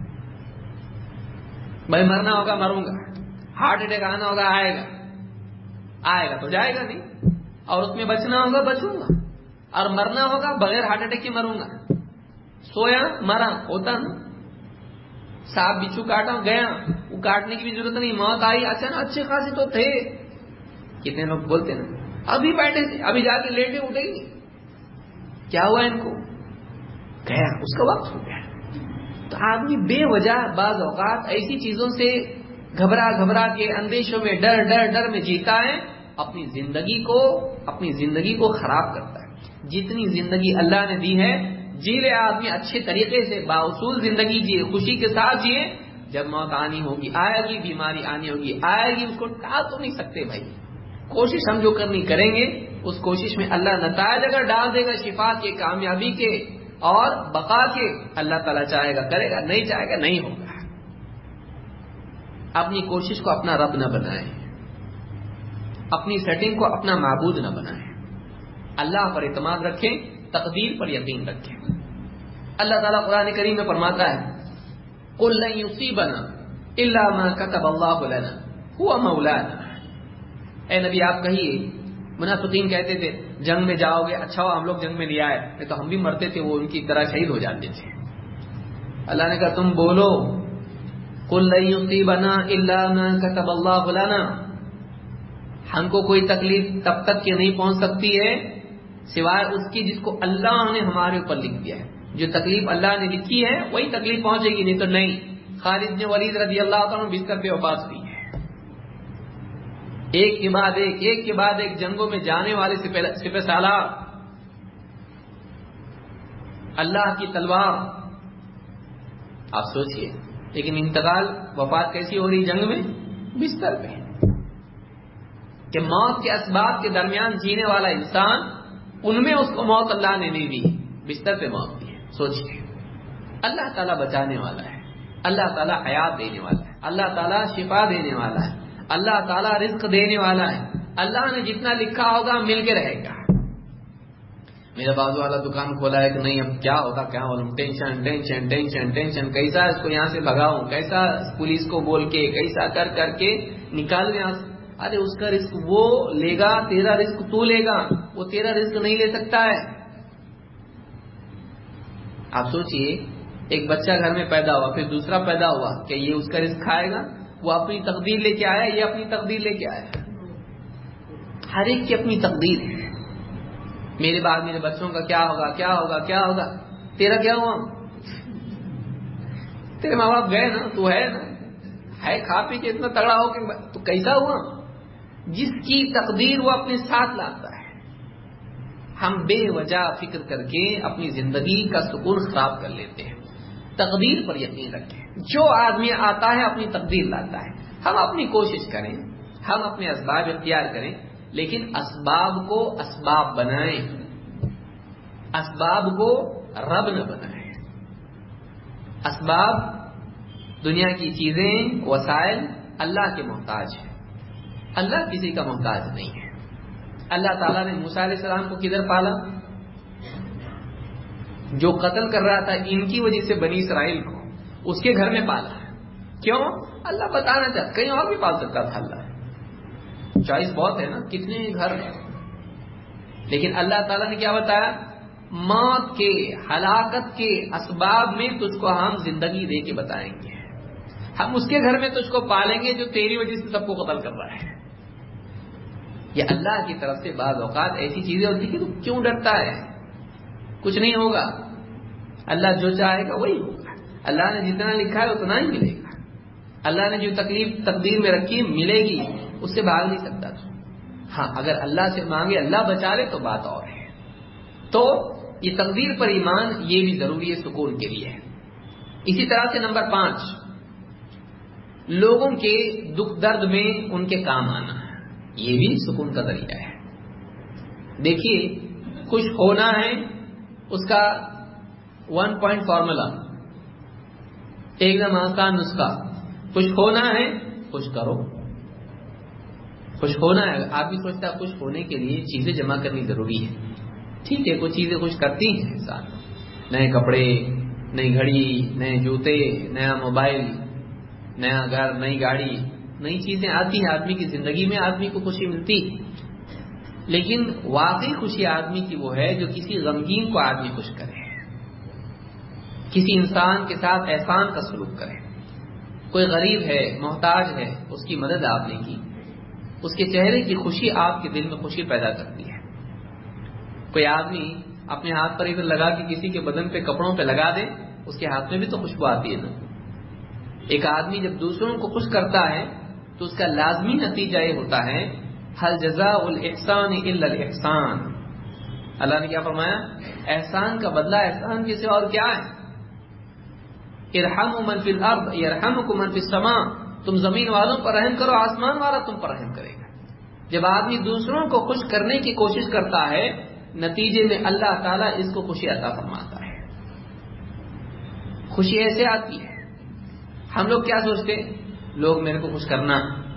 بھائی مرنا ہوگا مروں گا, ہارٹ اٹیک آنا ہوگا آئے گا, آئے گا تو جائے گا نہیں, اور اس میں بچنا ہوگا بچوں گا, اور مرنا ہوگا بغیر ہارٹ اٹیک کے مروں گا. سویا مرا ہوتا نا, سانپ بچھو کاٹا گیا, وہ کاٹنے کی بھی ضرورت نہیں, موت آئی اچانک, اچھے خاصے تو تھے. کتنے لوگ بولتے نا ابھی بیٹھے تھے, ابھی جا کے لیٹے اٹھے گی, کیا ہوا ان کو, گیا, اس کا وقت ہو گیا. تو آدمی بے وجہ بعض اوقات ایسی چیزوں سے گھبرا گھبرا کے, اندیشوں میں, ڈر ڈر ڈر میں جیتا ہے, اپنی زندگی کو خراب کرتا ہے. جتنی زندگی اللہ نے دی ہے جی لے آدمی اچھے طریقے سے, بااصول زندگی جیے, خوشی کے ساتھ جیے. جب موت آنی ہوگی آئے گی, بیماری آنی ہوگی آئے گی, اس کو ٹال تو نہیں سکتے بھائی. کوشش ہم جو کرنی کریں گے, اس کوشش میں اللہ نتائج اگر ڈال دے گا شفا کے, کامیابی کے اور بقا کے, اللہ تعالیٰ چاہے گا کرے گا, نہیں چاہے گا نہیں ہوگا. اپنی کوشش کو اپنا رب نہ بنائیں, اپنی سیٹنگ کو اپنا معبود نہ بنائیں. اللہ پر اعتماد رکھیں, تقدیر پر یقین رکھیں. اللہ تعالیٰ قرآن کریم میں فرماتا ہے قُلْ لَن يُصِيبَنَا إِلَّا مَا كَتَبَ اللَّهُ لَنَا هُوَ مَوْلَانَا. اے نبی آپ کہیے, منافقین کہتے تھے جنگ میں جاؤ گے, اچھا ہو ہم لوگ جنگ میں نہیں آئے, نہیں تو ہم بھی مرتے تھے, وہ ان کی طرح شہید ہو جاتے تھے. اللہ نے کہا تم بولو قُلْ لَن يُصِيبَنَا إِلَّا مَا كَتَبَ اللَّهُ لَنَا, ہم کو کوئی تکلیف تب تک کہ نہیں پہنچ سکتی ہے سوائے اس کی جس کو اللہ نے ہمارے اوپر لکھ دیا ہے. جو تکلیف اللہ نے لکھی ہے وہی تکلیف پہنچے گی, نہیں تو نہیں. خالد بن ولید رضی اللہ عنہ بستر پہ وفات ہوئی ہے. ایک کے بعد ایک جنگوں میں جانے والے سپہ سالار, اللہ کی تلوار. آپ سوچئے, لیکن انتقال, وفات کیسی ہو رہی جنگ میں, بستر پہ. کہ موت کے اسباب کے درمیان جینے والا انسان, ان میں اس کو موت اللہ نے نہیں دی, بستر پہ موت دی ہے. سوچئے, اللہ تعالیٰ بچانے والا ہے, اللہ تعالیٰ حیات دینے والا ہے, اللہ تعالیٰ شفا دینے والا ہے, اللہ تعالیٰ رزق دینے والا ہے. اللہ نے جتنا لکھا ہوگا مل کے رہے گا. میرا بازو والا دکان کھولا ہے کہ نہیں اب کیا ہوگا کیا ہوگا, ٹینشن ٹینشن ٹینشن ٹینشن, کیسا اس کو یہاں سے بھگاؤں, کیسا پولیس کو بول کے, کیسا کر کے نکال یہاں سے. ارے اس کا رزق وہ لے گا, تیرا رزق تو لے گا, وہ تیرا رزق نہیں لے سکتا ہے. آپ سوچئے, ایک بچہ گھر میں پیدا ہوا, پھر دوسرا پیدا ہوا, کہ یہ اس کا رزق کھائے گا, وہ اپنی تقدیر لے کے آیا, یہ اپنی تقدیر لے کے آیا. ہر ایک کی اپنی تقدیر ہے. میرے بعد میرے بچوں کا کیا ہوگا کیا ہوگا کیا ہوگا, تیرا کیا ہوا, تیرے ماں باپ گئے نا, تو ہے نا, ہے کھا پی کے اتنا تگڑا ہو کہ تو کیسا ہوا. جس کی تقدیر وہ اپنے ساتھ لاتا ہے. ہم بے وجہ فکر کر کے اپنی زندگی کا سکون خراب کر لیتے ہیں. تقدیر پر یقین رکھیں. جو آدمی آتا ہے اپنی تقدیر لاتا ہے. ہم اپنی کوشش کریں, ہم اپنے اسباب اختیار کریں, لیکن اسباب کو اسباب بنائیں, اسباب کو رب نہ بنائیں. اسباب, دنیا کی چیزیں, وسائل اللہ کے محتاج ہیں, اللہ کسی کا محتاج نہیں ہے. اللہ تعالیٰ نے موسیٰ علیہ السلام کو کدھر پالا, جو قتل کر رہا تھا ان کی وجہ سے بنی اسرائیل کو, اس کے گھر میں پالا. کیوں؟ اللہ بتانا چاہتا، کہیں اور بھی پال سکتا تھا اللہ، چوائس بہت ہے نا، کتنے گھر ہیں، لیکن اللہ تعالیٰ نے کیا بتایا؟ موت کے، ہلاکت کے اسباب میں تجھ کو ہم زندگی دے کے بتائیں گے، ہم اس کے گھر میں تجھ کو پالیں گے جو تیری وجہ سے سب کو قتل کر رہا ہے۔ یہ اللہ کی طرف سے بعض اوقات ایسی چیزیں ہوتی کہ تو کیوں ڈرتا ہے؟ کچھ نہیں ہوگا، اللہ جو چاہے گا وہی ہوگا، اللہ نے جتنا لکھا ہے اتنا ہی ملے گا، اللہ نے جو تکلیف تقدیر میں رکھی ملے گی، اس سے بھاگ نہیں سکتا تو۔ ہاں اگر اللہ سے مانگے اللہ بچا لے تو بات اور ہے۔ تو یہ تقدیر پر ایمان یہ بھی ضروری ہے سکون کے لیے۔ اسی طرح سے نمبر 5، لوگوں کے دکھ درد میں ان کے کام آنا، یہ بھی سکون کا ذریعہ ہے۔ دیکھیے خوش ہونا ہے اس کا 1 پوائنٹ فارمولا، ایک دم آسان نسخہ، خوش ہونا ہے خوش کرو۔ خوش ہونا ہے، آپ بھی سوچتا ہے خوش ہونے کے لیے چیزیں جمع کرنی ضروری ہے، ٹھیک ہے، کوئی چیزیں خوش کرتی ہیں انسان، نئے کپڑے، نئی گھڑی، نئے جوتے، نیا موبائل، نیا گھر، نئی گاڑی، نئی چیزیں آتی ہیں آدمی کی زندگی میں، آدمی کو خوشی ملتی ہے، لیکن واقعی خوشی آدمی کی وہ ہے جو کسی غمگین کو آدمی خوش کرے، کسی انسان کے ساتھ احسان کا سلوک کرے، کوئی غریب ہے، محتاج ہے، اس کی مدد آپ نے کی، اس کے چہرے کی خوشی آپ کے دل میں خوشی پیدا کرتی ہے۔ کوئی آدمی اپنے ہاتھ پر ادھر لگا کے کسی کے بدن پہ کپڑوں پہ لگا دے، اس کے ہاتھ میں بھی تو خوشبو آتی ہے نا۔ ایک آدمی جب دوسروں کو خوش کرتا ہے تو اس کا لازمی نتیجہ یہ ہوتا ہے حل جزاء الاحسان الا الاحسان، اللہ نے کیا فرمایا؟ احسان کا بدلہ احسان کے سوا اور کیا ہے؟ ارحموا من فی الارض یرحمکم من فی السماء، تم زمین والوں پر رحم کرو، آسمان والا تم پر رحم کرے گا۔ جب آدمی دوسروں کو خوش کرنے کی کوشش کرتا ہے، نتیجے میں اللہ تعالیٰ اس کو خوشی عطا فرماتا ہے۔ خوشی ایسے آتی ہے، ہم لوگ کیا سوچتے ہیں؟ لوگ میرے کو خوش کرنا،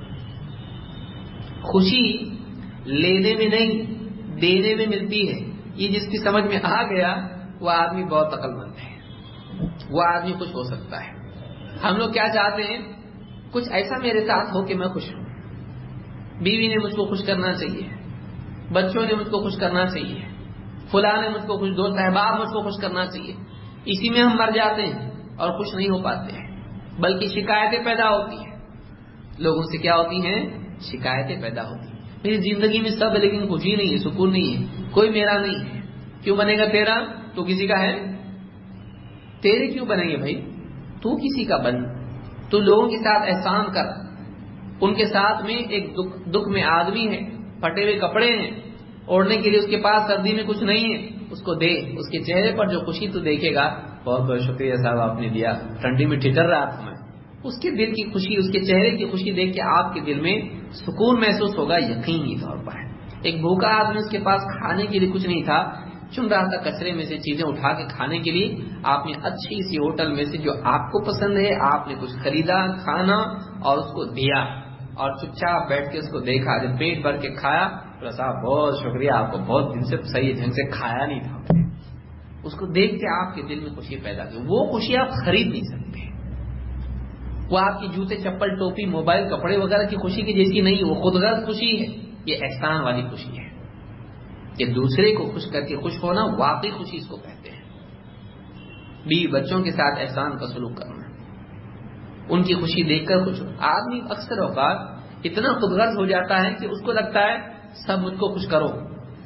خوشی لینے میں نہیں دینے میں ملتی ہے، یہ جس کی سمجھ میں آ گیا وہ آدمی بہت عقل مند ہے، وہ آدمی خوش ہو سکتا ہے۔ ہم لوگ کیا چاہتے ہیں؟ کچھ ایسا میرے ساتھ ہو کہ میں خوش ہوں، بیوی نے مجھ کو خوش کرنا چاہیے، بچوں نے مجھ کو خوش کرنا چاہیے، فلاں نے مجھ کو خوش، دوست احباب مجھ کو خوش کرنا چاہیے، اسی میں ہم مر جاتے ہیں اور خوش نہیں ہو پاتے ہیں، بلکہ شکایتیں پیدا ہوتی ہیں، لوگوں سے کیا ہوتی ہیں؟ شکایتیں پیدا ہوتی ہیں، میری زندگی میں سب لیکن خوشی نہیں ہے، سکون نہیں ہے، کوئی میرا نہیں ہے، کیوں بنے گا تیرا؟ تو کسی کا ہے، تیرے کیوں بنے گے بھائی؟ تو کسی کا بن، تو لوگوں کے ساتھ احسان کر، ان کے ساتھ میں ایک دکھ میں آدمی ہے، پھٹے ہوئے کپڑے ہیں، اوڑھنے کے لیے اس کے پاس سردی میں کچھ نہیں ہے، اس کو دے، اس کے چہرے پر جو خوشی تو دیکھے گا، بہت بہت شکریہ صاحب آپ نے دیا، ٹھنڈی میں ٹھٹر رہا تھا میں، اس کے دل کی خوشی، اس کے چہرے کی خوشی دیکھ کے آپ کے دل میں سکون محسوس ہوگا یقینی طور پر۔ ایک بھوکا آدمی، اس کے پاس کھانے کے لیے کچھ نہیں تھا، چن رہا تھا کچرے میں سے چیزیں اٹھا کے کھانے کے لیے، آپ نے اچھی سی ہوٹل میں سے جو آپ کو پسند ہے آپ نے کچھ خریدا کھانا اور اس کو دیا، اور چپ چاپ بیٹھ کے اس کو دیکھا، جب پیٹ بھر کے کھایا تو صاحب بہت شکریہ، آپ کو بہت دن سے صحیح ڈھنگ سے کھایا نہیں تھا، اس کو دیکھ کے آپ کے دل میں خوشی پیدا کی، وہ خوشی آپ خرید نہیں سکتے، وہ آپ کی جوتے چپل ٹوپی موبائل کپڑے وغیرہ کی خوشی کی جیسی نہیں، وہ خود غرض خوشی ہے، یہ احسان والی خوشی ہے، کہ دوسرے کو خوش کر کے خوش ہونا، واقعی خوشی اس کو کہتے ہیں۔ بیوی بچوں کے ساتھ احسان کا سلوک کرنا، ان کی خوشی دیکھ کر خوش ہو۔ آدمی اکثر اوقات اتنا خود غرض ہو جاتا ہے کہ اس کو لگتا ہے سب مجھ کو خوش کرو،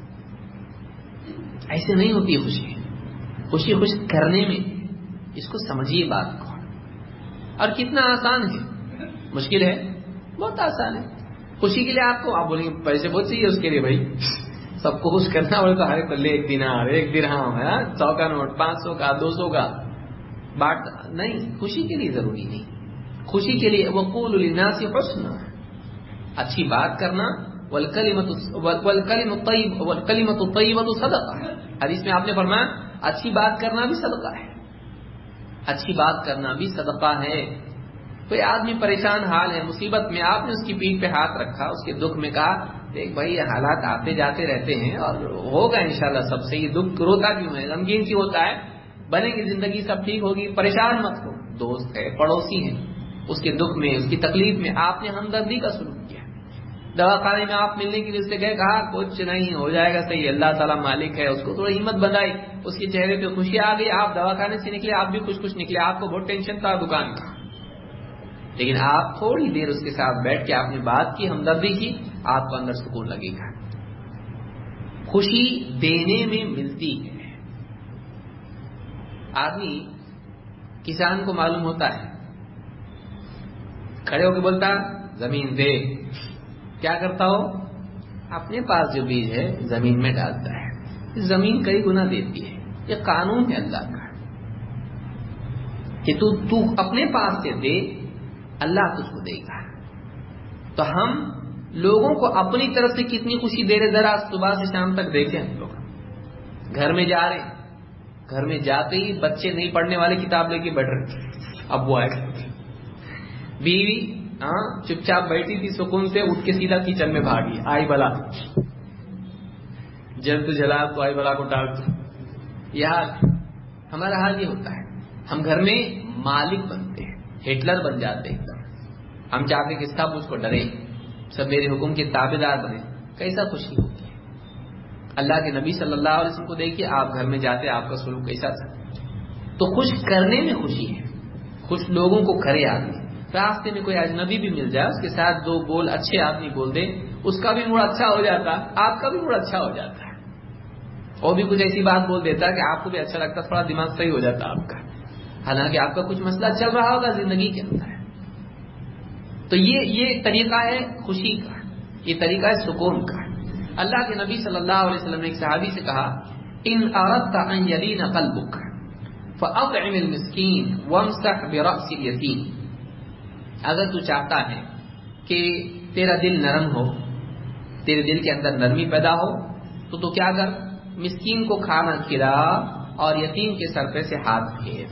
ایسے نہیں ہوتی ہے خوشی، خوشی خوش کرنے میں، اس کو سمجھیے بات کو، اور کتنا آسان ہے، مشکل ہے؟ بہت آسان ہے۔ خوشی کے لیے آپ کو، آپ بولیں گے پیسے بہت چاہیے اس کے لیے، بھائی سب کو خوش کرنا بولے تو ہر ایک پلے 1 دینار 1 درہم ہے، 100 کا نوٹ، 500 کا، 200 کا بات نہیں، خوشی کے لیے ضروری نہیں، خوشی کے لیے وقول للناس حسنا، اچھی بات کرنا، والکلمۃ الطیبۃ صدقہ، حدیث میں آپ نے فرمایا اچھی بات کرنا بھی صدقہ ہے، اچھی بات کرنا بھی صدقہ ہے۔ کوئی آدمی پریشان حال ہے، مصیبت میں، آپ نے اس کی پیٹھ پہ ہاتھ رکھا، اس کے دکھ میں کہا دیکھ بھائی یہ حالات آتے جاتے رہتے ہیں اور ہوگا انشاءاللہ سب سے، یہ دکھ روتا کیوں ہے، غمگین کیوں ہوتا ہے، بنے گی زندگی، سب ٹھیک ہوگی، پریشان مت ہو، دوست ہے، پڑوسی ہے، اس کے دکھ میں، اس کی تکلیف میں آپ نے ہمدردی کا سلوک کیا. دواخانے میں آپ ملنے کے لیے اس سے گئے، کہا کچھ نہیں، ہو جائے گا صحیح، اللہ تعالیٰ مالک ہے. اس کو تھوڑی ہمت بندائی، اس کے چہرے پہ خوشی آ گئی. آپ دواخانے سے نکلے، آپ بھی خوش نکلے. آپ کو بہت ٹینشن تھا دکان کا، لیکن آپ تھوڑی دیر اس کے ساتھ بیٹھ کے آپ نے بات کی، ہمدردی کی، آپ کو اندر سکون لگے گا. خوشی دینے میں ملتی ہے. آدمی کسان کو معلوم ہوتا ہے، کھڑے ہو کے بولتا زمین دے، کیا کرتا ہو؟ اپنے پاس جو بیج ہے زمین میں ڈالتا ہے. زمین کئی گنا دیتی ہے. یہ قانون ہے اللہ کا کہ تو اپنے پاس سے دے، اللہ تجھ کو دے گا. تو ہم لوگوں کو اپنی طرف سے کتنی خوشی دے رہے، ذرا صبح سے شام تک دیکھیں. ہم لوگ گھر میں جا رہے ہیں، گھر میں جاتے ہی بچے نہیں پڑھنے والے کتاب لے کے بیٹھ رہے، ابو آئے، بیوی چپ چاپ بیٹھی تھی سکون سے، اٹھ کے سیدھا کچن میں بھاگی، آئی بلا جل تو جلا تو آئی بلا کو ڈال تو. یار ہمارا حال یہ ہوتا ہے، ہم گھر میں مالک بنتے ہیں، ہٹلر بن جاتے ہیں. ہم چاہتے کہ سب اس کو ڈرے، سب میرے حکم کے تابع دار بنے. کیسا خوشی ہوتی ہے. اللہ کے نبی صلی اللہ علیہ وسلم کو دیکھیے، آپ گھر میں جاتے آپ کا سلوک کیسا تھا. تو خوش کرنے میں خوشی ہے، خوش لوگوں کو کرے. آدمی راستے میں کوئی اجنبی بھی مل جائے، اس کے ساتھ دو بول اچھے آدمی بول دے، اس کا بھی موڈ اچھا ہو جاتا، آپ کا بھی موڈ اچھا ہو جاتا ہے. اور بھی کچھ ایسی بات بول دیتا کہ آپ کو بھی اچھا لگتا، تھوڑا دماغ صحیح ہو جاتا آپ کا، حالانکہ آپ کا کچھ مسئلہ چل رہا ہوگا زندگی کے اندر. تو یہ طریقہ ہے خوشی کا، یہ طریقہ ہے سکون کا. اللہ کے نبی صلی اللہ علیہ وسلم نے ایک صحابی سے کہا، ان اردت ان یلین قلبک فاطعم المسکین وامسح برأس الیتیم. اگر تو چاہتا ہے کہ تیرا دل نرم ہو، تیرے دل کے اندر نرمی پیدا ہو، تو کیا کر، مسکین کو کھانا کھلا اور یتیم کے سر پہ سے ہاتھ پھیر.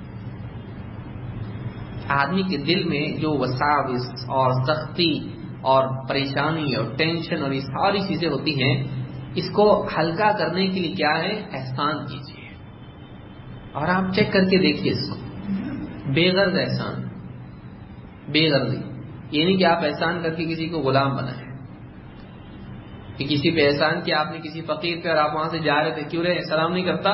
آدمی کے دل میں جو وساوس اور سختی اور پریشانی اور ٹینشن اور یہ ساری چیزیں ہوتی ہیں، اس کو ہلکا کرنے کے لیے کیا ہے، احسان کیجیے. اور آپ چیک کر کے دیکھیے اس کو، بے غرض احسان، بے غرضی. یہ نہیں کہ آپ احسان کر کے کسی کو غلام بنائیں، کہ کسی پہ احسان کیا آپ نے کسی فقیر پہ، اور آپ وہاں سے جا رہے تھے، کیوں رہے سلام نہیں کرتا،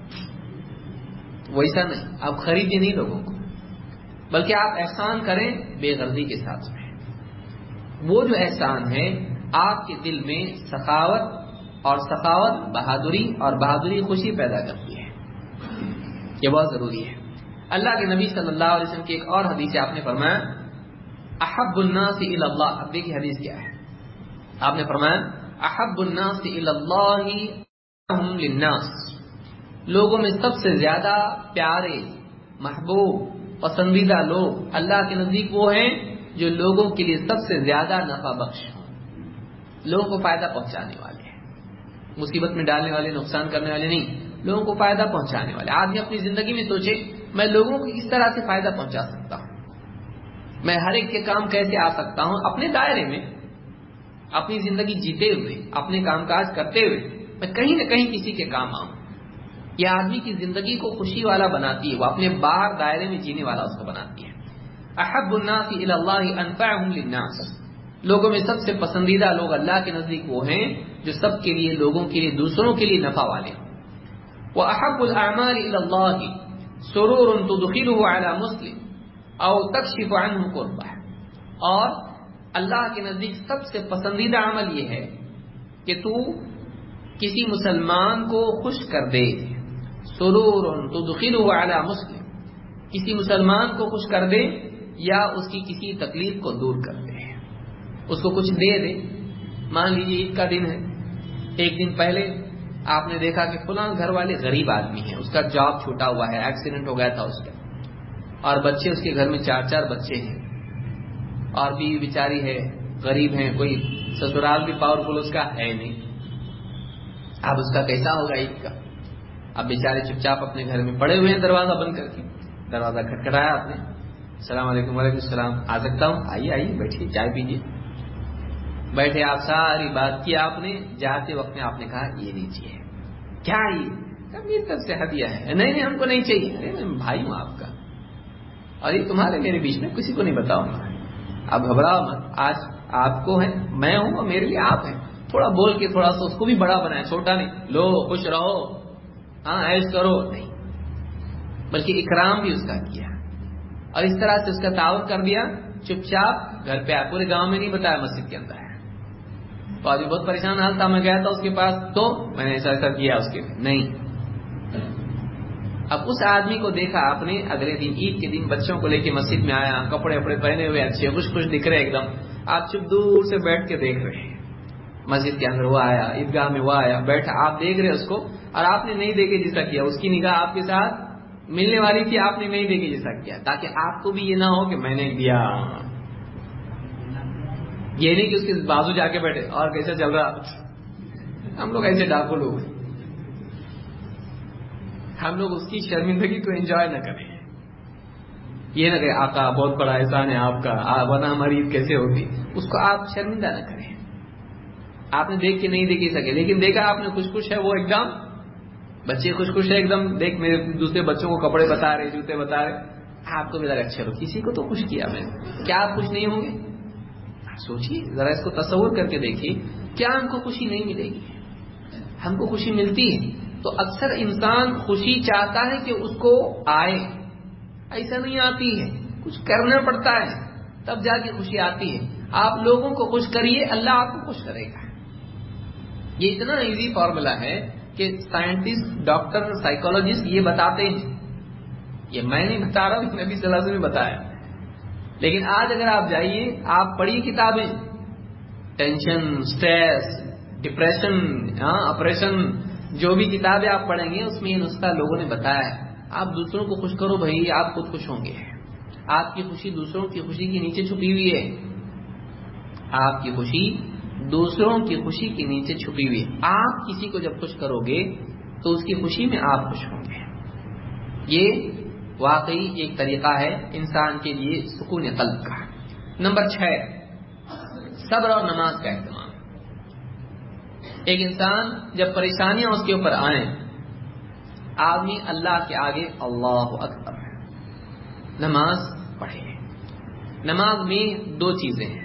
ویسا نہیں. آپ خریدیں نہیں لوگوں کو، بلکہ آپ احسان کریں بے غرضی کے ساتھ میں. وہ جو احسان ہے آپ کے دل میں سخاوت، اور سخاوت بہادری، اور بہادری خوشی پیدا کرتی ہے. یہ بہت ضروری ہے. اللہ کے نبی صلی اللہ علیہ وسلم کی ایک اور حدیث آپ نے فرمایا، احب الناس الی اللہ. اب دیکھیے حدیث کیا ہے. آپ نے فرمایا احب الناس الی اللہ هم للناس. لوگوں میں سب سے زیادہ پیارے، محبوب، پسندیدہ لوگ اللہ کے نزدیک وہ ہیں جو لوگوں کے لیے سب سے زیادہ نفع بخش ہوں، لوگوں کو فائدہ پہنچانے والے ہیں، مصیبت میں ڈالنے والے، نقصان کرنے والے نہیں، لوگوں کو فائدہ پہنچانے والے. آدمی اپنی زندگی میں سوچے میں لوگوں کو اس طرح سے فائدہ پہنچا سکتا ہوں، میں ہر ایک کے کام کیسے آ سکتا ہوں، اپنے دائرے میں، اپنی زندگی جیتے ہوئے، اپنے کام کاج کرتے ہوئے میں کہیں نہ کہیں کسی کے کام آؤں. یہ آدمی کی زندگی کو خوشی والا بناتی ہے، وہ اپنے باہر دائرے میں جینے والا اس کو بناتی ہے. احب الناس الی اللہ انفعهم للناس. لوگوں میں سب سے پسندیدہ لوگ اللہ کے نزدیک وہ ہیں جو سب کے لیے، لوگوں کے لیے، دوسروں کے لیے نفع والے ہوں. واحب الاعمال الی اللہ سرور تدخله علی مسلم او تکشف عنه کربہ. اور اللہ کے نزدیک سب سے پسندیدہ عمل یہ ہے کہ تو کسی مسلمان کو خوش کر دے. سرور تدخله علی مسلم، کسی مسلمان کو خوش کر دے یا اس کی کسی تکلیف کو دور کر دے، اس کو کچھ دے دے. مان لیجیے عید کا دن ہے، ایک دن پہلے آپ نے دیکھا کہ فلاں گھر والے غریب آدمی ہیں، اس کا جاب چھوٹا ہوا ہے، ایکسیڈنٹ ہو گیا تھا اس کا، اور بچے اس کے گھر میں 4 بچے ہیں، اور بیوی بیچاری ہے، غریب ہیں، کوئی سسرال بھی پاورفل اس کا ہے نہیں. اب اس کا کیسا ہوگا عید کا؟ اب بیچارے چپ چاپ اپنے گھر میں پڑے ہوئے ہیں، دروازہ بند کر کے. دروازہ کھٹکھٹایا آپ نے، السلام علیکم. وعلیکم السلام. آ سکتا ہوں؟ آئیے آئیے بیٹھیے، چائے پیجیے. بیٹھے آپ، ساری بات کی آپ نے. جاتے وقت میں آپ نے کہا یہ لیجیے. کیا یہ؟ میری طرف سے ہدیہ ہے. نہیں ہم کو نہیں چاہیے. ارے میں بھائی ہوں آپ کا. اور یہ تمہارے میرے بیچ میں کسی کو نہیں بتاؤں گا. اب گھبراؤ مت, آج آپ کو ہے, میں ہوں اور میرے لیے آپ ہیں. تھوڑا بول کے تھوڑا سا اس کو بھی بڑا بنائے, چھوٹا نہیں. لو خوش رہو, ہاں ایش کرو, نہیں, بلکہ اکرام بھی اس کا کیا اور اس طرح سے اس کا تعاون کر دیا. چپ چاپ گھر پہ آیا, پورے گاؤں میں نہیں بتایا, مسجد کے اندر ہے. تو آج بہت پریشان حال تھا, میں گیا تھا اس کے پاس, تو میں نے ایسا کیا اس کے نہیں. اب اس آدمی کو دیکھا آپ نے, اگلے دن عید کے دن بچوں کو لے کے مسجد میں آیا, کپڑے وپڑے پہنے ہوئے اچھے, خوش خوش دکھ رہے ایک دم. آپ چپ دور سے بیٹھ کے دیکھ رہے ہیں. مسجد کے اندر وہ آیا, عیدگاہ میں وہ آیا, بیٹھا, آپ دیکھ رہے اس کو, اور آپ نے نہیں دیکھے جیسا کیا. اس کی نگاہ آپ کے ساتھ ملنے والی تھی, آپ نے نہیں دیکھے جیسا کیا, تاکہ آپ کو بھی یہ نہ ہو کہ میں نے دیا. یہ نہیں کہ اس کے بازو جا کے بیٹھے اور کیسے چل رہا. ہم لوگ ایسے ڈاکو لوگ ہیں, ہم لوگ اس کی شرمندگی کو انجوائے نہ کریں. یہ نہ کہ آقا بہت بڑا احسان ہے آپ کا, ورنہ ہماری عید کیسے ہوتی. اس کو آپ شرمندہ نہ کریں. آپ نے دیکھ کے نہیں دیکھ سکے, لیکن دیکھا آپ نے خوش خوش ہے وہ ایک دم, بچے خوش خوش ہے ایک دم, دیکھ میرے دوسرے بچوں کو کپڑے بتا رہے, جوتے بتا رہے, آپ کو بھی لگا اچھا کسی کو تو خوش کیا میں, کیا آپ خوش نہیں ہوں گے؟ سوچیے ذرا, اس کو تصور کر کے دیکھیے, کیا ہم کو خوشی نہیں ملے گی؟ ہم کو خوشی ملتی ہے. تو اکثر انسان خوشی چاہتا ہے کہ اس کو آئے, ایسا نہیں آتی ہے, کچھ کرنا پڑتا ہے تب جا کے خوشی آتی ہے. آپ لوگوں کو خوش کریے, اللہ آپ کو خوش کرے گا. یہ اتنا ایزی فارمولا ہے کہ سائنٹسٹ, ڈاکٹر, سائیکولوجسٹ یہ بتاتے ہیں. یہ میں نہیں بتا رہا ہوں, نبی صلی اللہ علیہ وسلم نے بتایا. لیکن آج اگر آپ جائیے, آپ پڑھیے کتابیں, ٹینشن, سٹریس, ڈپریشن, اپریشن, جو بھی کتابیں آپ پڑھیں گے اس میں یہ نسخہ لوگوں نے بتایا ہے. آپ دوسروں کو خوش کرو بھائی, آپ خود خوش ہوں گے. آپ کی خوشی دوسروں کی خوشی کے نیچے چھپی ہوئی ہے. آپ کی خوشی دوسروں کی خوشی کے نیچے چھپی ہوئی ہے. آپ کسی کو جب خوش کرو گے تو اس کی خوشی میں آپ خوش ہوں گے. یہ واقعی ایک طریقہ ہے انسان کے لیے سکون قلب کا. نمبر 6, صبر اور نماز کا اہتمام. ایک انسان جب پریشانیاں اس کے اوپر آئیں, آدمی اللہ کے آگے اللہ اکبر نماز پڑھے. نماز میں 2 چیزیں ہیں.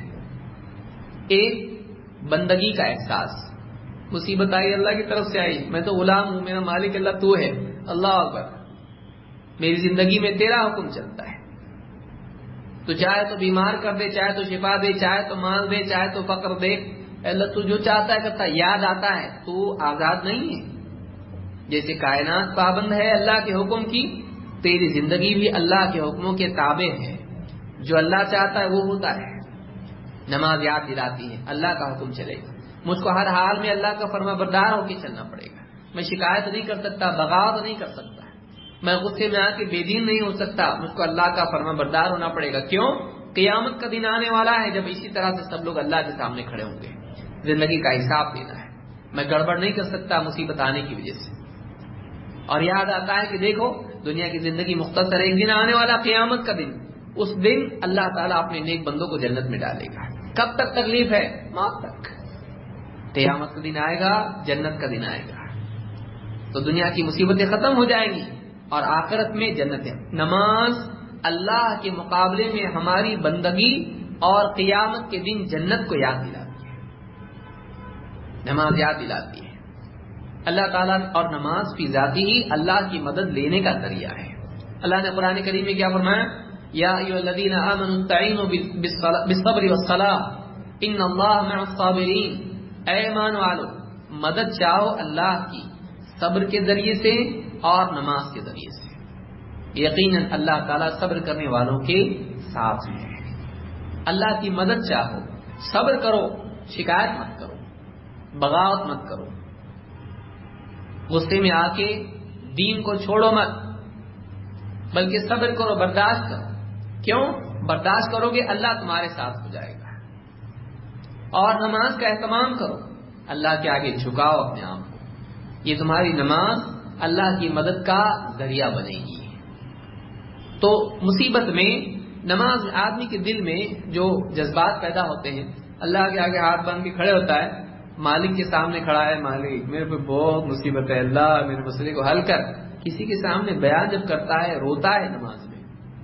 ایک بندگی کا احساس, مصیبت آئی اللہ کی طرف سے آئی, میں تو غلام ہوں, میرا مالک اللہ تو ہے, اللہ اکبر, میری زندگی میں تیرا حکم چلتا ہے. تو چاہے تو بیمار کر دے, چاہے تو شفا دے, چاہے تو مال دے, چاہے تو فقر دے, اللہ تو جو چاہتا ہے کرتا ہے. یاد آتا ہے تو آزاد نہیں ہے. جیسے کائنات پابند ہے اللہ کے حکم کی, تیری زندگی بھی اللہ کے حکموں کے تابع ہے. جو اللہ چاہتا ہے وہ ہوتا ہے. نماز یاد دلاتی ہے اللہ کا حکم چلے گا, مجھ کو ہر حال میں اللہ کا فرما بردار ہو کے چلنا پڑے گا. میں شکایت نہیں کر سکتا, بغاوت نہیں کر سکتا, میں غصے میں آ کے بے دین نہیں ہو سکتا. مجھ کو اللہ کا فرما بردار ہونا پڑے گا. کیوں؟ قیامت کا دن آنے والا ہے جب اسی طرح سے سب لوگ اللہ کے سامنے کھڑے ہوں گے. زندگی کا حساب دینا ہے. میں گڑبڑ نہیں کر سکتا مصیبت آنے کی وجہ سے. اور یاد آتا ہے کہ دیکھو دنیا کی زندگی مختصر ہے, ایک دن آنے والا قیامت کا دن, اس دن اللہ تعالیٰ اپنے نیک بندوں کو جنت میں ڈالے گا. کب تک تکلیف ہے؟ موت تک. قیامت کا دن آئے گا, جنت کا دن آئے گا, تو دنیا کی مصیبتیں ختم ہو جائیں گی اور آخرت میں جنتیں. نماز اللہ کے مقابلے میں ہماری بندگی اور قیامت کے دن جنت کو یاد دلاتی ہے. نماز یاد دلاتی ہے اللہ تعالیٰ, اور نماز فی ذاتی ہی اللہ کی مدد لینے کا ذریعہ ہے. اللہ نے قرآن کریم میں کیا فرمایا؟ یا ایھا الذین آمنوا استعینوا بالصبر والصلاۃ ان اللہ مع الصابرین. اے ایمان والو, مدد چاہو اللہ کی صبر کے ذریعے سے اور نماز کے ذریعے سے. یقیناً اللہ تعالیٰ صبر کرنے والوں کے ساتھ ہے. اللہ کی مدد چاہو, صبر کرو, شکایت مت کرو, بغاوت مت کرو, غصے میں آ کے دین کو چھوڑو مت, بلکہ صبر کرو, برداشت کرو. کیوں برداشت کرو گے؟ اللہ تمہارے ساتھ ہو جائے گا. اور نماز کا اہتمام کرو, اللہ کے آگے جھکاؤ اپنے آپ کو. یہ تمہاری نماز اللہ کی مدد کا ذریعہ بنے گی. تو مصیبت میں نماز آدمی کے دل میں جو جذبات پیدا ہوتے ہیں, اللہ کے آگے ہاتھ باندھ کے کھڑے ہوتا ہے, مالک کے سامنے کھڑا ہے, مالک میرے پہ بہت مصیبت ہے, اللہ میرے مسئلے کو حل کر. کسی کے سامنے بیان جب کرتا ہے روتا ہے نماز میں,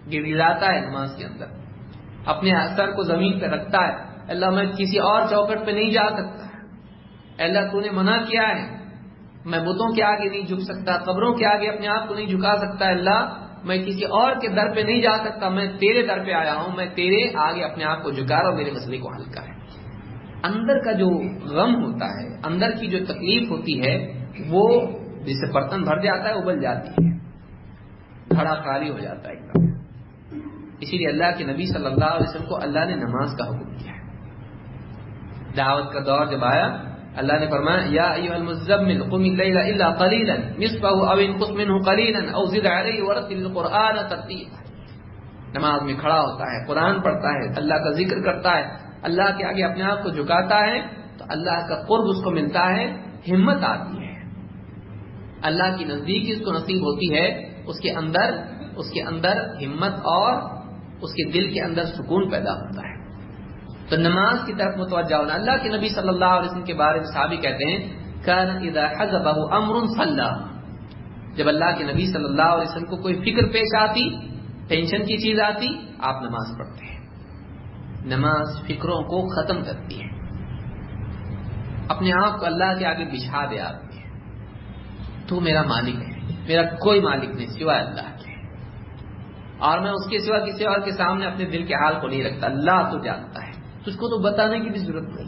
گڑگڑاتا ہے نماز کے اندر، اپنے سر کو زمین پہ رکھتا ہے، اللہ میں کسی اور چوکٹ پہ نہیں جا سکتا، اللہ تو نے منع کیا ہے، میں بتوں کے آگے نہیں جھک سکتا، قبروں کے آگے اپنے آپ کو نہیں جھکا سکتا، اللہ میں کسی اور کے در پہ نہیں جا سکتا، میں تیرے در پہ آیا ہوں، میں تیرے آگے اپنے آپ کو جھکا رہا ہوں، میرے مسئلے کو حل کر۔ اندر کا جو غم ہوتا ہے، اندر کی جو تکلیف ہوتی ہے، وہ جسے برتن بھر جاتا ہے ابل جاتی ہے، گھڑا خالی ہو جاتا ہے ایک دم۔ اسی لیے اللہ کے نبی صلی اللہ علیہ وسلم کو اللہ نے نماز کا حکم کیا ہے۔ دعوت کا دور جب آیا، اللہ نے فرمایا یا ایھا المزمل قم اللیل الا قلیلا نصفہ او انقص منہ قلیلا او زد علیہ ورتل القرآن ترتیلا۔ نماز میں کھڑا ہوتا ہے، قرآن پڑھتا ہے، اللہ کا ذکر کرتا ہے، اللہ کے آگے اپنے آپ کو جھکاتا ہے تو اللہ کا قرب اس کو ملتا ہے، ہمت آتی ہے، اللہ کی نزدیکی اس کو نصیب ہوتی ہے، اس کے اندر ہمت اور اس کے دل کے اندر سکون پیدا ہوتا ہے۔ تو نماز کی طرف متوجہ ہونا۔ اللہ کے نبی صلی اللہ علیہ وسلم کے بارے میں صحابی کہتے ہیں کان اذا حزبه امر صلى، جب اللہ کے نبی صلی اللہ علیہ وسلم کو کوئی فکر پیش آتی، ٹینشن کی چیز آتی، آپ نماز پڑھتے ہیں۔ نماز فکروں کو ختم کرتی ہے، اپنے آپ کو اللہ کے آگے بچھا دے آتی ہے، تو میرا مالک ہے، میرا کوئی مالک نہیں سوائے اللہ کے، اور میں اس کے سوا کسی اور کے سامنے اپنے دل کے حال کو نہیں رکھتا، اللہ تو جانتا ہے، تجھ کو تو بتانے کی بھی ضرورت نہیں۔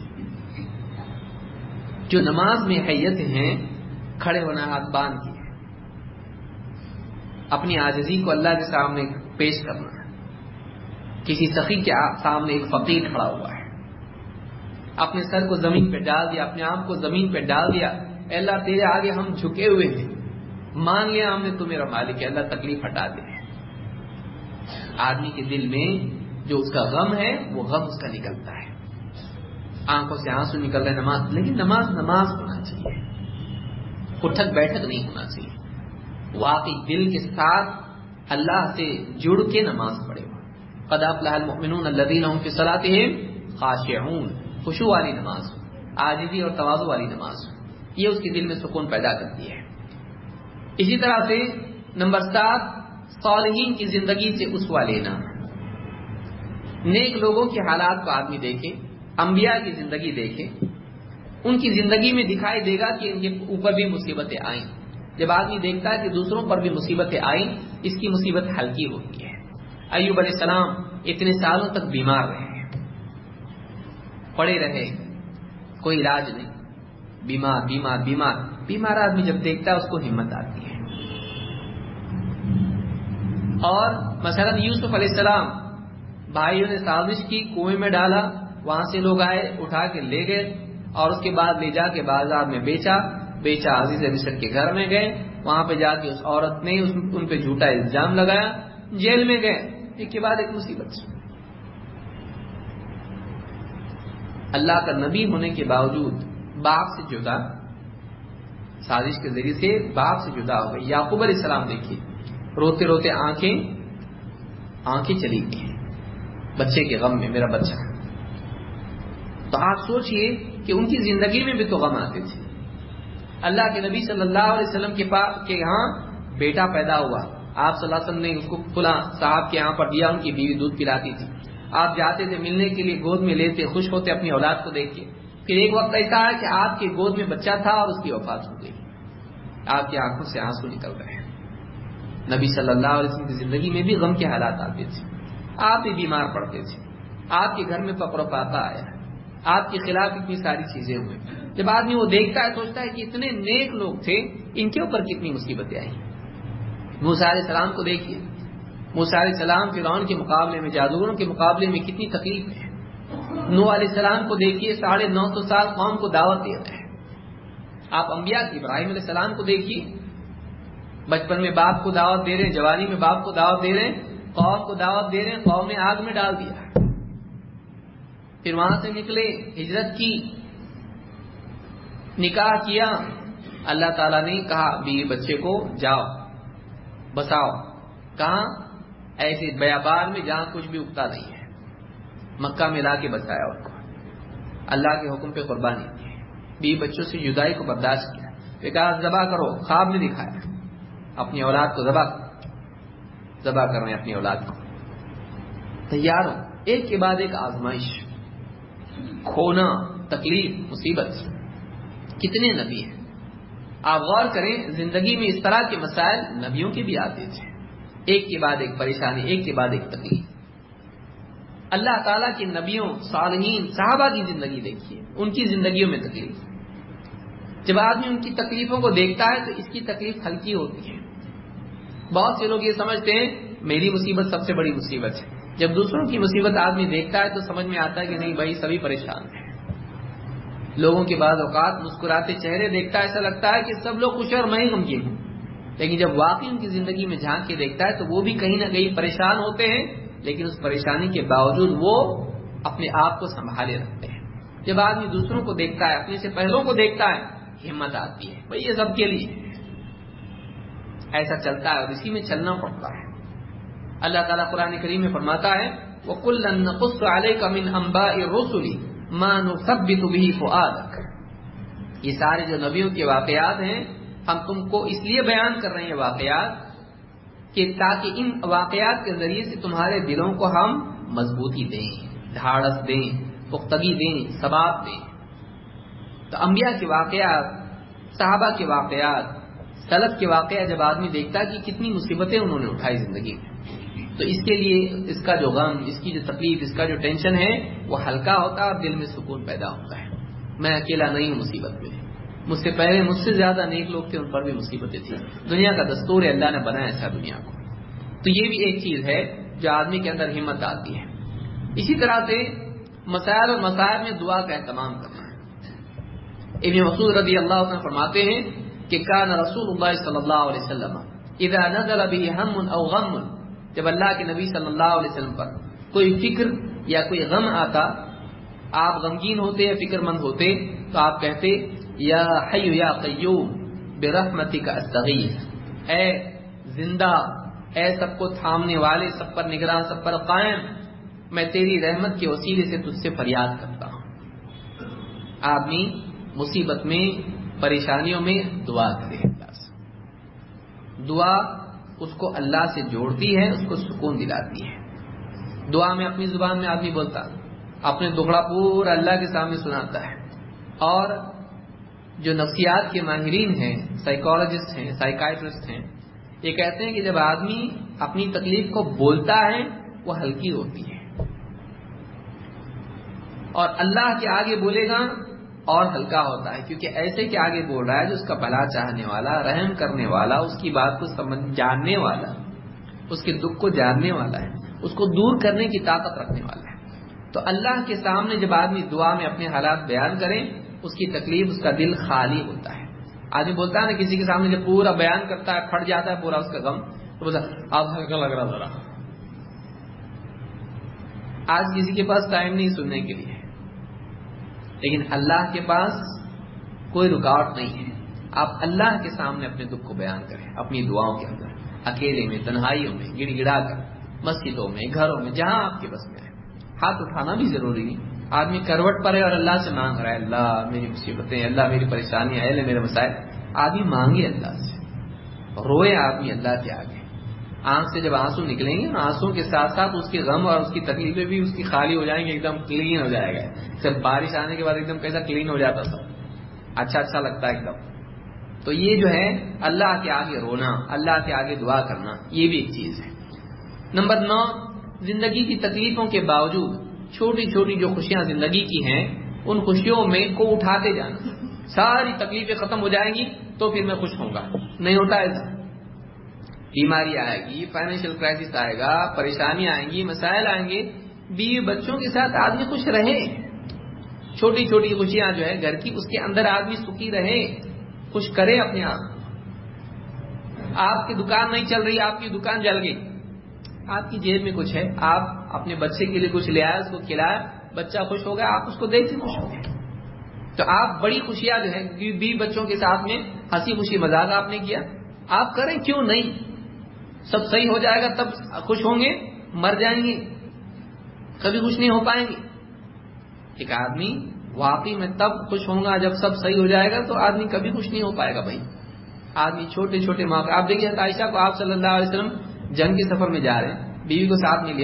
جو نماز میں حیت ہیں، کھڑے ہونا، ہاتھ باندھ کے اپنی عاجزی کو اللہ کے سامنے پیش کرنا۔ کسی سخی کے سامنے ایک فقیر کھڑا ہوا ہے، اپنے سر کو زمین پہ ڈال دیا، اپنے آپ کو زمین پہ ڈال دیا، اے اللہ تیرے آگے ہم جھکے ہوئے ہیں، مان لیا ہم نے تو میرا مالک ہے، اللہ تکلیف ہٹا دے۔ آدمی کے دل میں جو اس کا غم ہے وہ غم اس کا نکلتا ہے، آنکھوں سے آنسو نکل رہے نماز، لیکن نماز ہونا چاہیے، اٹھک بیٹھک نہیں ہونا چاہیے، واقعی دل کے ساتھ اللہ سے جڑ کے نماز پڑھے ہوا۔ قد افلح المؤمنون الذین هم فی صلاتهم خاشعون، خشوع والی نماز، عاجزی اور تواضع والی نماز، یہ اس کے دل میں سکون پیدا کرتی ہے۔ اسی طرح سے نمبر 7، صالحین کی زندگی سے اسوہ لینا۔ نیک لوگوں کے حالات کو آدمی دیکھے، انبیاء کی زندگی دیکھے، ان کی زندگی میں دکھائی دے گا کہ ان کے اوپر بھی مصیبتیں آئیں۔ جب آدمی دیکھتا ہے کہ دوسروں پر بھی مصیبتیں آئیں، اس کی مصیبت ہلکی ہوتی ہے۔ ایوب علیہ السلام اتنے سالوں تک بیمار رہے، پڑے رہے، کوئی علاج نہیں، بیمار آدمی جب دیکھتا ہے اس کو ہمت آتی ہے۔ اور مثلا یوسف علیہ السلام، بھائیوں نے سازش کی، کنویں میں ڈالا، وہاں سے لوگ آئے، اٹھا کے لے گئے، اور اس کے بعد لے جا کے بازار میں بیچا، عزیز مصر کے گھر میں گئے، وہاں پہ جا کے اس عورت نے ان پہ جھوٹا الزام لگایا، جیل میں گئے، ایک کے بعد ایک مصیبت۔ اللہ کا نبی ہونے کے باوجود باپ سے جدا، سازش کے ذریعے سے باپ سے جدا ہو گئی۔ یعقوب علیہ السلام دیکھیے، روتے روتے آنکھیں چلی گئی بچے کے غم میں، میرا بچہ۔ تو آپ سوچئے کہ ان کی زندگی میں بھی تو غم آتے تھے۔ اللہ کے نبی صلی اللہ علیہ وسلم کے یہاں بیٹا پیدا ہوا، آپ صلی اللہ علیہ وسلم نے اس کو فلاں صاحب کے یہاں پر دیا، ان کی بیوی دودھ پلاتی تھی، آپ جاتے تھے ملنے کے لیے، گود میں لیتے، خوش ہوتے اپنی اولاد کو دیکھ کے۔ پھر ایک وقت ایسا ہے کہ آپ کی گود میں بچہ تھا اور اس کی وفات ہو گئی، آپ کی آنکھوں سے آنسو نکل رہے ہیں۔ نبی صلی اللہ علیہ وسلم کی زندگی میں بھی غم کے حالات آتے تھے، آپ بھی بیمار پڑتے تھے، آپ کے گھر میں فقر و فاقہ آیا، آپ کے خلاف اتنی ساری چیزیں ہوئی۔ جب آدمی وہ دیکھتا ہے سوچتا ہے کہ اتنے نیک لوگ تھے، ان کے اوپر کتنی مصیبتیں آئیں۔ موسیٰ علیہ السلام کو دیکھیے، موسیٰ علیہ السلام فرعون کے مقابلے میں، جادوگروں کے مقابلے میں کتنی تکلیف ہے۔ نوح علیہ السلام کو دیکھیے، 950 سال قوم کو دعوت دے رہے ہیں۔ آپ انبیاء کی، ابراہیم علیہ السلام کو دیکھیے، بچپن میں باپ کو دعوت دے رہے ہیں، جوانی میں باپ کو دعوت دے رہے ہیں، قوم کو دعوت دے رہے ہیں، قوم نے آگ میں ڈال دیا۔ پھر وہاں سے نکلے، ہجرت کی، نکاح کیا، اللہ تعالیٰ نے کہا بیوی بچے کو جاؤ بساؤ، کہاں؟ ایسے بیابان میں جہاں کچھ بھی اگتا نہیں ہے، مکہ میں لا کے بسایا ان کو، اللہ کے حکم پہ قربانی کی، بیوی بچوں سے جدائی کو برداشت کیا، پھر کہا ذبح کرو، خواب میں دکھایا اپنی اولاد کو ذبح کر رہے ہیں اپنی اولاد کو، تیار ہو، ایک کے بعد ایک آزمائش، کھونا، تکلیف، مصیبت. کتنے نبی ہیں آپ غور کریں، زندگی میں اس طرح کے مسائل نبیوں کے بھی آتے تھے، ایک کے بعد ایک پریشانی، ایک کے بعد ایک تکلیف. اللہ تعالیٰ کے نبیوں، صالحین، صحابہ کی زندگی دیکھیے، ان کی زندگیوں میں تکلیف. جب آدمی ان کی تکلیفوں کو دیکھتا ہے تو اس کی تکلیف ہلکی ہوتی ہے. بہت سے لوگ یہ سمجھتے ہیں میری مصیبت سب سے بڑی مصیبت ہے. جب دوسروں کی مصیبت آدمی دیکھتا ہے تو سمجھ میں آتا ہے کہ نہیں بھائی سبھی پریشان ہیں. لوگوں کے بعض اوقات مسکراتے چہرے دیکھتا ہے ایسا لگتا ہے کہ سب لوگ خوش ہیں اور میں ہی غمگین ہوں. لیکن جب واقعی ان کی زندگی میں جھانک کے دیکھتا ہے تو وہ بھی کہیں نہ کہیں پریشان ہوتے ہیں، لیکن اس پریشانی کے باوجود وہ اپنے آپ کو سنبھالے رکھتے ہیں. جب آدمی دوسروں کو دیکھتا ہے، اپنے سے پہلوں کو دیکھتا ہے، ہمت آتی ہے بھائی یہ سب کے لیے ایسا چلتا ہے اور اسی میں چلنا پڑتا ہے. اللہ تعالیٰ قرآن کریم میں فرماتا ہے وَكُلًّا نَقُصُّ عَلَيْكَ مِنْ أَنْبَاءِ الرُّسُلِ مَا نُثَبِّتُ بِهِ فُؤَادَكَ. یہ سارے جو نبیوں کے واقعات ہیں ہم تم کو اس لیے بیان کر رہے ہیں واقعات کہ تاکہ ان واقعات کے ذریعے سے تمہارے دلوں کو ہم مضبوطی دیں، ڈھارس دیں، پختگی دیں، ثبات دیں. تو انبیاء کے واقعات، صحابہ کے واقعات، سلف کے واقعات جب آدمی دیکھتا ہے کہ کتنی مصیبتیں انہوں نے اٹھائی زندگی میں، تو اس کے لیے اس کا جو غم، اس کی جو تکلیف، اس کا جو ٹینشن ہے وہ ہلکا ہوتا ہے اور دل میں سکون پیدا ہوتا ہے. میں اکیلا نہیں ہوں مصیبت میں، مجھ سے پہلے مجھ سے زیادہ نیک لوگ تھے، ان پر بھی مصیبتیں تھیں. دنیا کا دستور ہے، اللہ نے بنایا ایسا دنیا کو. تو یہ بھی ایک چیز ہے جو آدمی کے اندر ہمت ڈالتی ہے. اسی طرح سے مسائل اور مصائب میں دعا کا اہتمام کرنا ہے. ابن مسعود رضی اللہ عنہ فرماتے ہیں کہ کان رسول اللہ صلی اللہ علیہ وسلم اذا نزل به هم او غم، جب اللہ کے نبی صلی اللہ علیہ وسلم پر کوئی فکر یا کوئی غم آتا، آپ غمگین ہوتے یا فکر مند ہوتے، تو آپ کہتے یا حی یا قیوم برحمتک استغیث، اے زندہ، اے سب کو تھامنے والے، سب پر نگراں، سب پر قائم، میں تیری رحمت کے وسیلے سے تجھ سے فریاد کرتا ہوں. آدمی مصیبت میں، پریشانیوں میں دعا کرے. اللہ سے دعا اس کو اللہ سے جوڑتی ہے، اس کو سکون دلاتی ہے. دعا میں اپنی زبان میں آدمی بولتا، اپنے دکھڑا پورا اللہ کے سامنے سناتا ہے. اور جو نفسیات کے ماہرین ہیں، سائیکالوجسٹ ہیں، سائیکائٹرسٹ ہیں، یہ کہتے ہیں کہ جب آدمی اپنی تکلیف کو بولتا ہے وہ ہلکی ہوتی ہے، اور اللہ کے آگے بولے گا اور ہلکا ہوتا ہے، کیونکہ ایسے کے آگے بول رہا ہے جو اس کا بھلا چاہنے والا، رحم کرنے والا، اس کی بات کو جاننے والا، اس کے دکھ کو جاننے والا ہے، اس کو دور کرنے کی طاقت رکھنے والا ہے. تو اللہ کے سامنے جب آدمی دعا میں اپنے حالات بیان کرے، اس کی تکلیف، اس کا دل خالی ہوتا ہے. آدمی بولتا ہے نا کسی کے سامنے جب پورا بیان کرتا ہے، پھٹ جاتا ہے پورا اس کا غم، تو بولتا آپ ہلکا لگ رہا ذرا. آج کسی کے پاس ٹائم نہیں سننے کے لیے، لیکن اللہ کے پاس کوئی رکاوٹ نہیں ہے. آپ اللہ کے سامنے اپنے دکھ کو بیان کریں، اپنی دعاؤں کے اندر، اکیلے میں، تنہائیوں میں، گڑ گڑا کر، مسجدوں میں، گھروں میں، جہاں آپ کے بس میں ہے. ہاتھ اٹھانا بھی ضروری نہیں. آدمی کروٹ پر ہے اور اللہ سے مانگ رہا ہے، اللہ میری مصیبتیں، اللہ میری پریشانیاں، اے میرے مسائل. آدمی مانگے اللہ سے، روئے آدمی اللہ کے آگے. آنکھ سے جب آنسو نکلیں گے، آنسو کے ساتھ ساتھ اس کے غم اور اس کی تکلیفیں بھی اس کی خالی ہو جائیں گے، ایک دم کلین ہو جائے گا. جب بارش آنے کے بعد ایک دم کیسا کلین ہو جاتا تھا، اچھا لگتا ہے ایک دم. تو یہ جو ہے اللہ کے آگے رونا، اللہ کے آگے دعا کرنا، یہ بھی ایک چیز ہے. نمبر 9، زندگی کی تکلیفوں کے باوجود چھوٹی چھوٹی جو خوشیاں زندگی کی ہیں، ان خوشیوں میں کو اٹھاتے جانا. ساری تکلیفیں ختم ہو جائیں گی تو پھر میں خوش ہوں گا، نہیں ہوتا ایسا. بیماری آئے گی، فائنینشیل کرائسس آئے گا، پریشانی آئیں گی، مسائل آئیں گے، بیوی بچوں کے ساتھ آدمی خوش رہے. چھوٹی چھوٹی خوشیاں جو ہے گھر کی، اس کے اندر آدمی سکھی رہے، خوش کرے اپنے آپ. آپ کی دکان نہیں چل رہی، آپ کی دکان جل گئی، آپ کی جیب میں کچھ ہے، آپ اپنے بچے کے لیے کچھ لے آئے، اس کو کھلایا، بچہ خوش ہو گیا، آپ اس کو دیکھ کے خوش ہو گئے. تو آپ بڑی خوشیاں جو ہے بیوی بچوں کے ساتھ میں ہنسی خوشی مذاق آپ نے کیا، آپ کریں کیوں نہیں. سب صحیح ہو جائے گا تب خوش ہوں گے، مر جائیں گے کبھی خوش نہیں ہو پائیں گے. ایک آدمی واقعی میں تب خوش ہوں گا جب سب صحیح ہو جائے گا، تو آدمی کبھی خوش نہیں ہو پائے گا. بھائی آدمی چھوٹے چھوٹے موقع، آپ دیکھیے عائشہ کو آپ صلی اللہ علیہ وسلم جنگ کے سفر میں جا رہے ہیں، بیوی کو ساتھ میں لیا،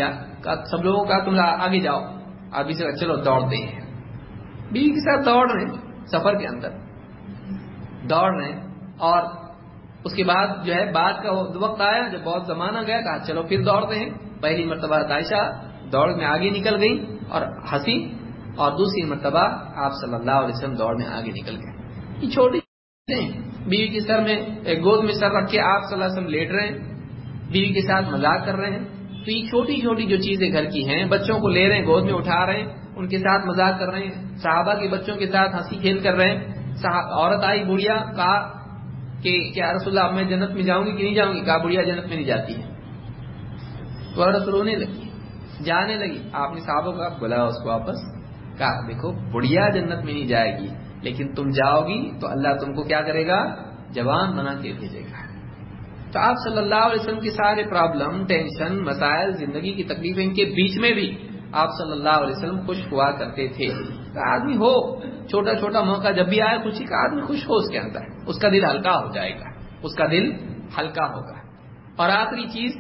سب لوگوں کا تم آگے جاؤ، آدمی سے چلو دوڑتے ہیں، بیوی کے ساتھ دوڑ رہے ہیں، سفر کے اندر دوڑ رہے ہیں، اور اس کے بعد جو ہے بعد کا وقت آیا جب بہت زمانہ گیا، کہا چلو پھر دوڑتے ہیں۔ پہلی مرتبہ عائشہ دوڑ میں آگے نکل گئی اور ہنسی، اور دوسری مرتبہ آپ صلی اللہ علیہ وسلم دوڑ میں آگے نکل گئے۔ یہ چھوٹی چیزیں، بیوی کے سر میں گود میں سر رکھ کے آپ صلی اللہ علیہ وسلم لیٹ رہے ہیں، بیوی کے ساتھ مذاق کر رہے ہیں، تو یہ چھوٹی چھوٹی جو چیزیں گھر کی ہیں، بچوں کو لے رہے ہیں گود میں اٹھا رہے ہیں، ان کے ساتھ مذاق کر رہے ہیں، صحابہ کے بچوں کے ساتھ ہنسی کھیل کر رہے ہیں۔ عورت آئی بڑھیا، کہا کہ کیا رسول اللہ اب میں جنت میں جاؤں گی کہ نہیں جاؤں گی؟ کہا بڑھیا جنت میں نہیں جاتی ہے۔ تو عورت رونے لگی، جانے لگی، آپ نے صحابہ کا بلایا اس کو واپس، کہا دیکھو بڑھیا جنت میں نہیں جائے گی، لیکن تم جاؤ گی تو اللہ تم کو کیا کرے گا؟ جوان بنا کے بھیجے گا۔ تو آپ صلی اللہ علیہ وسلم کی سارے پرابلم، ٹینشن، مسائل، زندگی کی تکلیفیں، ان کے بیچ میں بھی آپ صلی اللہ علیہ وسلم خوش ہوا کرتے تھے۔ آدمی ہو چھوٹا چھوٹا موقع جب بھی آئے خوشی کا، آدمی خوش ہو، اس کے اندر اس کا دل ہلکا ہو جائے گا، اس کا دل ہلکا ہوگا۔ اور آخری چیز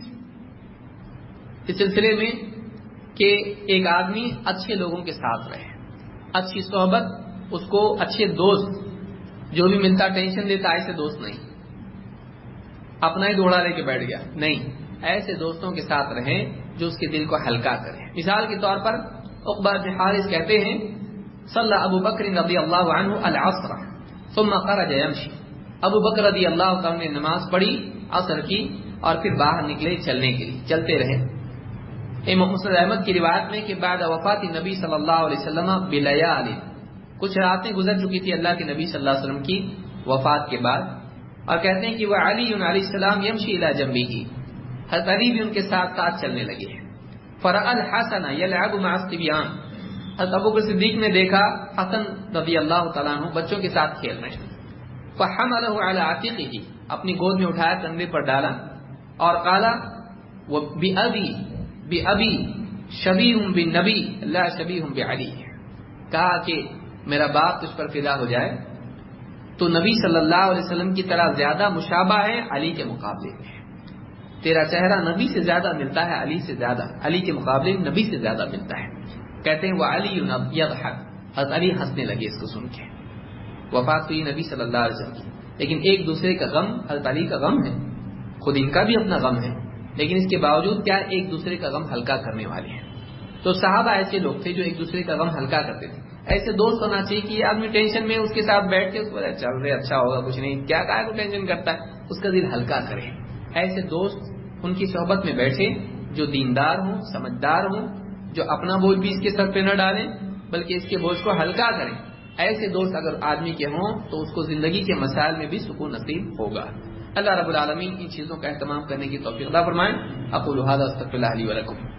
اس سلسلے میں کہ ایک آدمی اچھے لوگوں کے ساتھ رہے، اچھی صحبت، اس کو اچھے دوست، جو بھی ملتا ٹینشن دیتا، ایسے دوست نہیں اپنا ہی دوڑا لے کے بیٹھ گیا، نہیں، ایسے دوستوں کے ساتھ رہیں جو اس کے دل کو ہلکا کرے۔ مثال کے طور پر عقبہ بن حارث کہتے ہیں صلی ابو بکر رضی اللہ عنہ العصر ثم خرج یمشی، ابو بکر رضی اللہ عنہ نے نماز پڑھی عصر کی اور پھر باہر نکلے چلنے کے لیے، چلتے رہے۔ امام مسند احمد کی روایت میں کہ بعد وفات نبی صلی اللہ علیہ وسلم بلیال، کچھ راتیں گزر چکی تھی اللہ کے نبی صلی اللہ علیہ وسلم کی وفات کے بعد، اور کہتے ہیں کہ وہ علی علیہ السلام یمشی الی جنبہ، حضرت علی بھی ان کے ساتھ ساتھ چلنے لگے۔ فرأى الحسن یلعب مع الصبیان، حضرت ابوبکر صدیق نے دیکھا حسن رضی اللہ تعالیٰ عنہ بچوں کے ساتھ کھیل رہے ہیں، فحملہ علی عاتقہ، اپنی گود میں اٹھایا، کندھے پر ڈالا، اور قال بأبی شبیہ بالنبی لا شبیہ بعلی، کہا کہ میرا باپ تجھ پر فدا ہو جائے، تو نبی صلی اللہ علیہ وسلم کی طرح زیادہ مشابہ ہے علی کے مقابلے میں، تیرا چہرہ نبی سے زیادہ ملتا ہے علی سے زیادہ، علی کے مقابلے میں نبی سے زیادہ ملتا ہے۔ کہتے ہیں وہ علی یضحک، حضرت علی ہنسنے لگے اس کو سن کے۔ وفات ہوئی نبی صلی اللہ علیہ وسلم کی، لیکن ایک دوسرے کا غم، حضرت علی کا غم ہے، خود ان کا بھی اپنا غم ہے، لیکن اس کے باوجود کیا ایک دوسرے کا غم ہلکا کرنے والے ہیں۔ تو صحابہ ایسے لوگ تھے جو ایک دوسرے کا غم ہلکا کرتے تھے۔ ایسے دوست ہونا چاہیے کہ آدمی ٹینشن میں اس کے ساتھ بیٹھ کے اس کو چل رہے اچھا ہوگا، کچھ نہیں، کیا کہا کو ٹینشن کرتا ہے، اس کا دل ہلکا کرے۔ ایسے دوست ان کی صحبت میں بیٹھے جو دیندار ہوں، سمجھدار ہوں، جو اپنا بوجھ بھی اس کے سر پہ نہ ڈالیں بلکہ اس کے بوجھ کو ہلکا کریں۔ ایسے دوست اگر آدمی کے ہوں تو اس کو زندگی کے مسائل میں بھی سکون نصیب ہوگا۔ اللہ رب العالمین ان چیزوں کا اہتمام کرنے کی توفیق عطا فرمائے۔ اقول ھذا استغفر اللہ لی ولکم۔